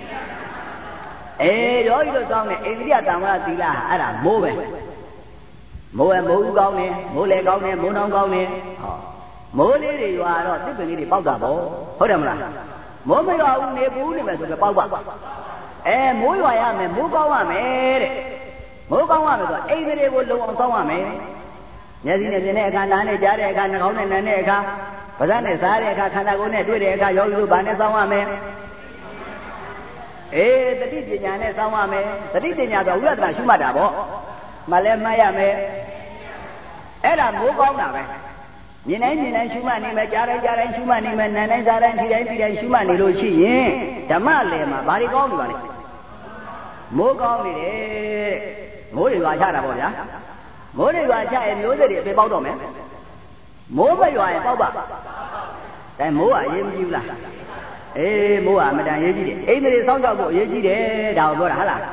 ယောဂီတို့စောင့်တဲ့အိန္ဒြိယတံဝရသီလအဲ့ဒါမိုးပဲမိုးကောင်းတယ်မိုးလေကောင်းတယ်မိုးနှောင်းကောင်းတယ်မိုးလေးတွေရွာတော့တစ်ပင်လေးတွေပေါက်တာပေါ့ဟုတ်တယ်မလားမိုးမရွာဘူးနေပူးနေမယ်ဆိုတော့ပေါက်ပါမိုးရွာရမယ်မိုးကောင်းရမယ်တဲ့မိုးကောင်းရမယ်ဆိုတော့အိန္ဒြေကိုလုံအောင်စောင့်ရမယ်မျက်စိနဲ့မြင်တဲ့အခါနားနဲ့ကြားတဲ့အခါနှာခေါင်းနဲ့နံတဲ့အခါပါးစပ်နဲ့စားတဲ့အခါခန္ဓာကိုယ်နဲ့တွေ့တဲ့အခါယောဂီတို့ဘာနဲ့စောင့်ရမယ်တတိပညာနဲ့စောင့်ရမယ်တတိပညာဆိုဝိပဿနာရှုမှတ်တာပေါ့မှလည်းမှတ်ရမယ်အဲ့ဒါမိုးကောင်းတာပဲမြင်တိုင်းရှုမှတ်နေမယ်ကြားတိုင်းရှုမှတ်နေမယ်နားတိုင်းစားတိုင်းထိတိုင်းရှုမှတ်နေလို့ရှိရင်ဓမ္မလယ်မှာဘာတွေကောင်းနေပါလဲမိုးကောင်းနေတယ်မိုးတွေရွာချတာပေါ့ဗျာမိုးတွေရွာချရင်မျိုးစိတ်တွေအပေပေါက်တော့မယ်မိုးမရွာရင်ပေါက်ပါမိုးကအရေးမကြီးဘူးလားမိုးကအမတန်အရေးကြီးတယ်အိန္ဒြေစောင့်ရှောက်ဖို့အရေးကြီးတယ်ဒါကိုပြောတာဟုတ်လား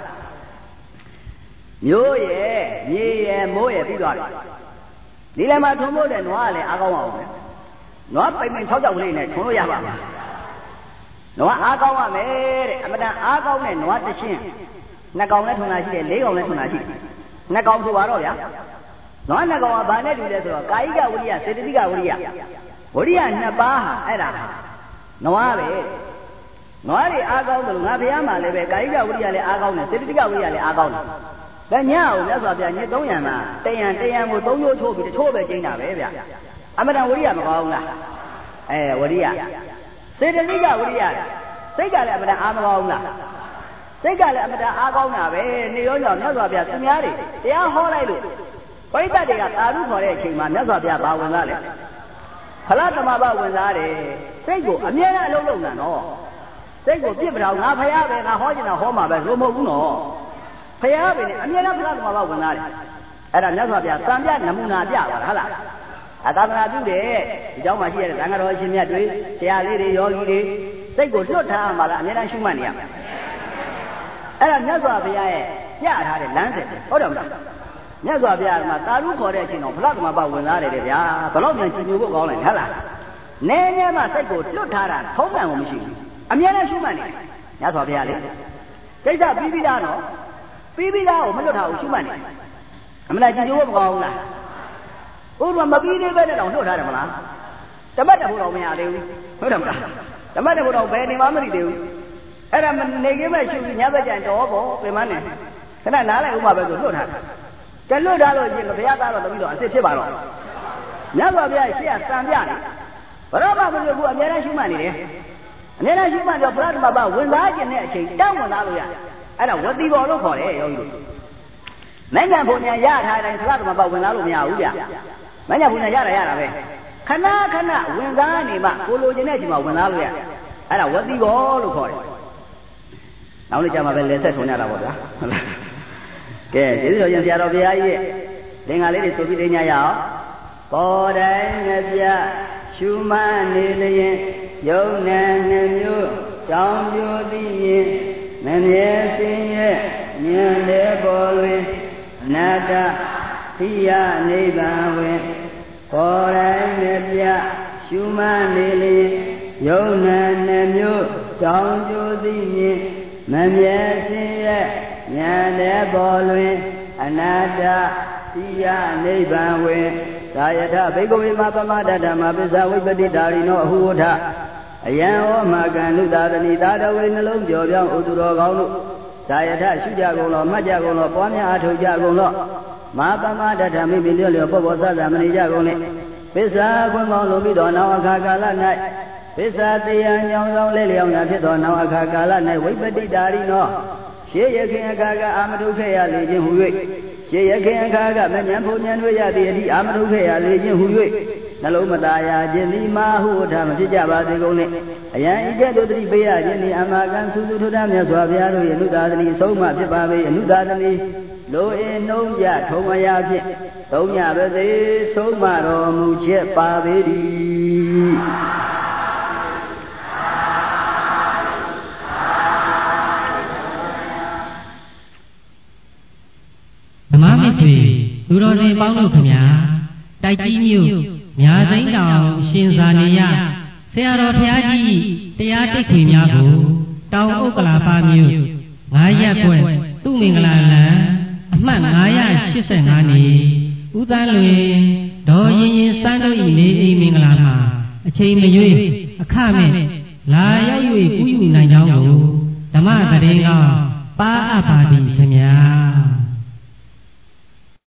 မျိုးရဲ့မြေရဲ့မိုးရဲ့ပြီးသွားတယ်ဒီလည်းမှာထုံဖို့တဲ့နွားကလည်းအားကောင်းအောင်ပဲနွားပိန်6ကြောက်ကလေးနဲ့ထုံလို့ရပါမှာနွားအားကောင်းရမယ်တဲ့အမတန်အားကောင်းတဲ့နွားတစ်ချင်း2ကောင်လည်းထုံတာရှိတယ်4ကောင်လည်းထုံတာရှိတယ်2ကောင်ဆိုပါတော့ဗျာနွား2ကောင်ကဘာနဲ့တူလဲဆိုတော့ကာယိကဝိရိယစေတသိကဝိရိယဝိရိယ2ပါးဟာအဲ့ဒါနွားပဲနွားတွေအားကောင်းတယ်လို့ငါဘုရားမှာလည်းပဲကာယိကဝိရိယလည်းအားကောင်းတယ်စေတသိကဝိရိယလည်းအားကောင်းတယ်ဒါညအောင်မြတ်စွာဘုရားညစ်300မှာတယံကို3မျိုးချိုးပြီးတချို့ပဲကျင်းတာပဲဗျအမတန်ဝိရိယမကောင်းလားဝိရိယစေတသိကဝိရိယစိတ်ကလည်းအမတန်အားမကောင်းလားစိတ်ကလည်းအမတန်အားကောင်းတာပဲနေရောကြောင့်မြတ်စွာဘုရားသူများတွေတရားဟောလိုက်လို့ပရိသတ်တွေကသာဓုခေါ်တဲ့အချိန်မှာမြတ်စွာဘုရားဘာဝင်သားလဲဖလားသမဘဝင်သားတယ်စိတ်ကိုအမြဲတမ်းအလုံးလုံးတာနော်စိတ်ကိုပြစ်ပထောင်ငါဖရားပဲငါဟောချင်တာဟောမှာပဲလို့မဟုတ်ဘူးနော်ဖရားပဲနဲ့အမြဲတမ်းဖလားသမဘဝင်သားတယ်အဲ့ဒါမြတ်စွာဘုရားစံပြနမူနာပြပါလားဟုတ်လားသာသနာပြုတယ်ဒီเจ้าမှာရှိရတဲ့သံဃာတော်အရှင်မြတ်တွေတရားလေးတွေယောဂီတွေစိတ်ကိုလွတ်ထားမှလားအမြဲတမ်းရှုမှတ်နေရမယ်အဲ့ဒါမြတ်စွာဘုရားရဲ့ပြထားတဲ့လမ်းစဉ်ဟုတ်တယ်မလားမြတ်စွာဘုရားကသာဓုခေါ်တဲ့အချိန်တော့ဖလားသမဘဝင်သားတယ်ဗျာဘယ်တော့မှကြည်ညိုဖို့ကောင်းလိုက်ဟုတ်လားနည်းနည်းမှစိတ်ကိုလွတ်ထားတာထုံးမှန်လို့မရှိဘူးအမြဲတမ်းရှုမှတ်နေမြတ်စွာဘုရားလေကိစ္စပြီးပြီးသားနော်ပြီးပြီးသားကိုမလွတ်ထားဘူးရှုမှတ်နေအမှန်ကြည်ညိုဖို့မကောင်းဘူးလားဥပမာမပြီးသေးပဲနဲ့တော့လွတ်ထားတယ်မလားတပတ်တဖို့တော့မရသေးဘူးဟုတ်တယ်မလားတပတ်တဖို့တော့ဘယ်နေမှမသိသေးဘူးအဲ့ဒါနေခင်းမဲ့ရှုပြီးညဘက်ကျန်တော့ပေါ့ပြင်မနဲ့ခဏနားလိုက်ဥပမာပဲဆိုလွတ်ထားတယ်လွတ်ထားလို့ရှိရင်ဘုရားသားတော့တပည့်တော်အစ်စ်ဖြစ်ပါတော့မြတ်စွာဘုရားရှေ့ကစံပြတယ်ဘရောမမလို့ဘူးအများအားရှုမှတ်နေတယ်အများအားရှုမှတ်တော့ဘုရားဓမ္မဘဝင်သားခြင်းတဲ့အချိန်တောင်းဝင်သားလို့ရအဲ့ဒါဝတိဘောလို့ခေါ်တယ်ယောဂီတို့နိုင်ငံဘုံညာရထားတိုင်းဘုရားဓမ္မဘဝင်သားလို့မရဘူးဗျမညာဘူးညာရတာပဲခဏခဏဝင်သားနေမှကိုလိုချင်တဲ့အချိန်မှာဝင်သားလို့ရအဲ့ဒါဝတိဘောလို့ခေါ်တယ်နောက်နေ့ကျမှပဲလက်ဆက်ထုံရတာပေါ့ဗျာဟုတ်လားကဲကျေးဇူးတော်ရှင်ဆရာတော်ဘုရားကြီးရဲ့သင်္ဃာလေးတွေဆိုပြီးသိညာရအောင်ပေါ်တိုင်းငပြရှုမှတ်နေလျင်ယုံနာနှမျိုးကြောင်းကျိုးသိရင်မမြဲစင်းရဲ့ဉာဏ်လေးပေါ်တွင်အနာတ္တသိယနိဗ္ဗာန်ဝင်ပေါ်တိုင်းငပြရှုမှတ်နေလျင်ယုံနာနှမျိုးကြောင်းကျိုးသိရင်မမြဲစင်းရဲ့ဉာဏ်လေးပေါ်တွင်အနာတ္တသိယနိဗ္ဗာန်ဝင်သာယထဘိက္ခဝေမပမဒဓမ္မပစ္စဝိပတိတာရိနောအဟုဝထအယံဟောမကံနုသာသနိသာတဝေနှလုံးကြော်ပြောင်းဥသူတော်ကောင်းတို့သာယထရှုကြကုန်လောမှတ်ကြကုန်လောပွားများအားထုတ်ကြကုန်လောမပမဒဓမ္မိမိလျော့လျော့ပေါ့ပေါ့ဆဆမနေကြကုန်နဲ့ပစ္စခွင့်ပေါင်းလုံးပြီးတော့နောက်အခါကာလ၌ပစ္စတရားညောင်းဆောင်လဲလျောင်းတာဖြစ်သောနောက်အခါကာလ၌ဝိပတိတာရိနောရှေးရခင်အခါကအာမထုခဲ့ရလေခြင်းဟူ၍ရှေးရခင်အခါကမဉ္ဇဉ်ဘုံဉ္ဇဉ်တို့ရသည့်အသည့်အာမထုခဲ့ရလေခြင်းဟူ၍နှလုံးမသားရခြင်းသည်မာဟုဝထမဖြစ်ကြပါစေကုန်နှင့်အယံဤကဲ့သို့သတိပေးရခြင်းသည်အမကံသုစုထုထမြတ်စွာဘုရားတို့၏အနုသာသနီဆုံးမဖြစ်ပါပေအနုသာသနီလိုအင်းနှုံးကြထုံမရာဖြင့်သုံးညပါစေဆုံးမတော်မူချက်ပါပေသည်ဓမ္မမိတ်ဆွေလူတော်စင်ပေါင်းတို့ခင်ဗျာတိုက်ကြီးမြို့မြာသိန်းတောင်ရှင်သာနေရဆရာတော်ဘုရားကြီးတရားတိတ်ခွေများကိုတောင်ဥက္ကလာပမြို့9ရပ်ကွက်သူမင်္ဂလာလံအမှတ်985နေဦးသန်းလွင်ဒေါ်ရင်ရင်စန်းတို့၏နေအိမ်မင်္ဂလာမှာအချိန်မရွေးအခမဲ့လာရောက်၍ပြုယူနိုင်ကြောင်းကိုဓမ္မသတင်းကောင်းပါအပ်ပါသည်ခင်ဗျာ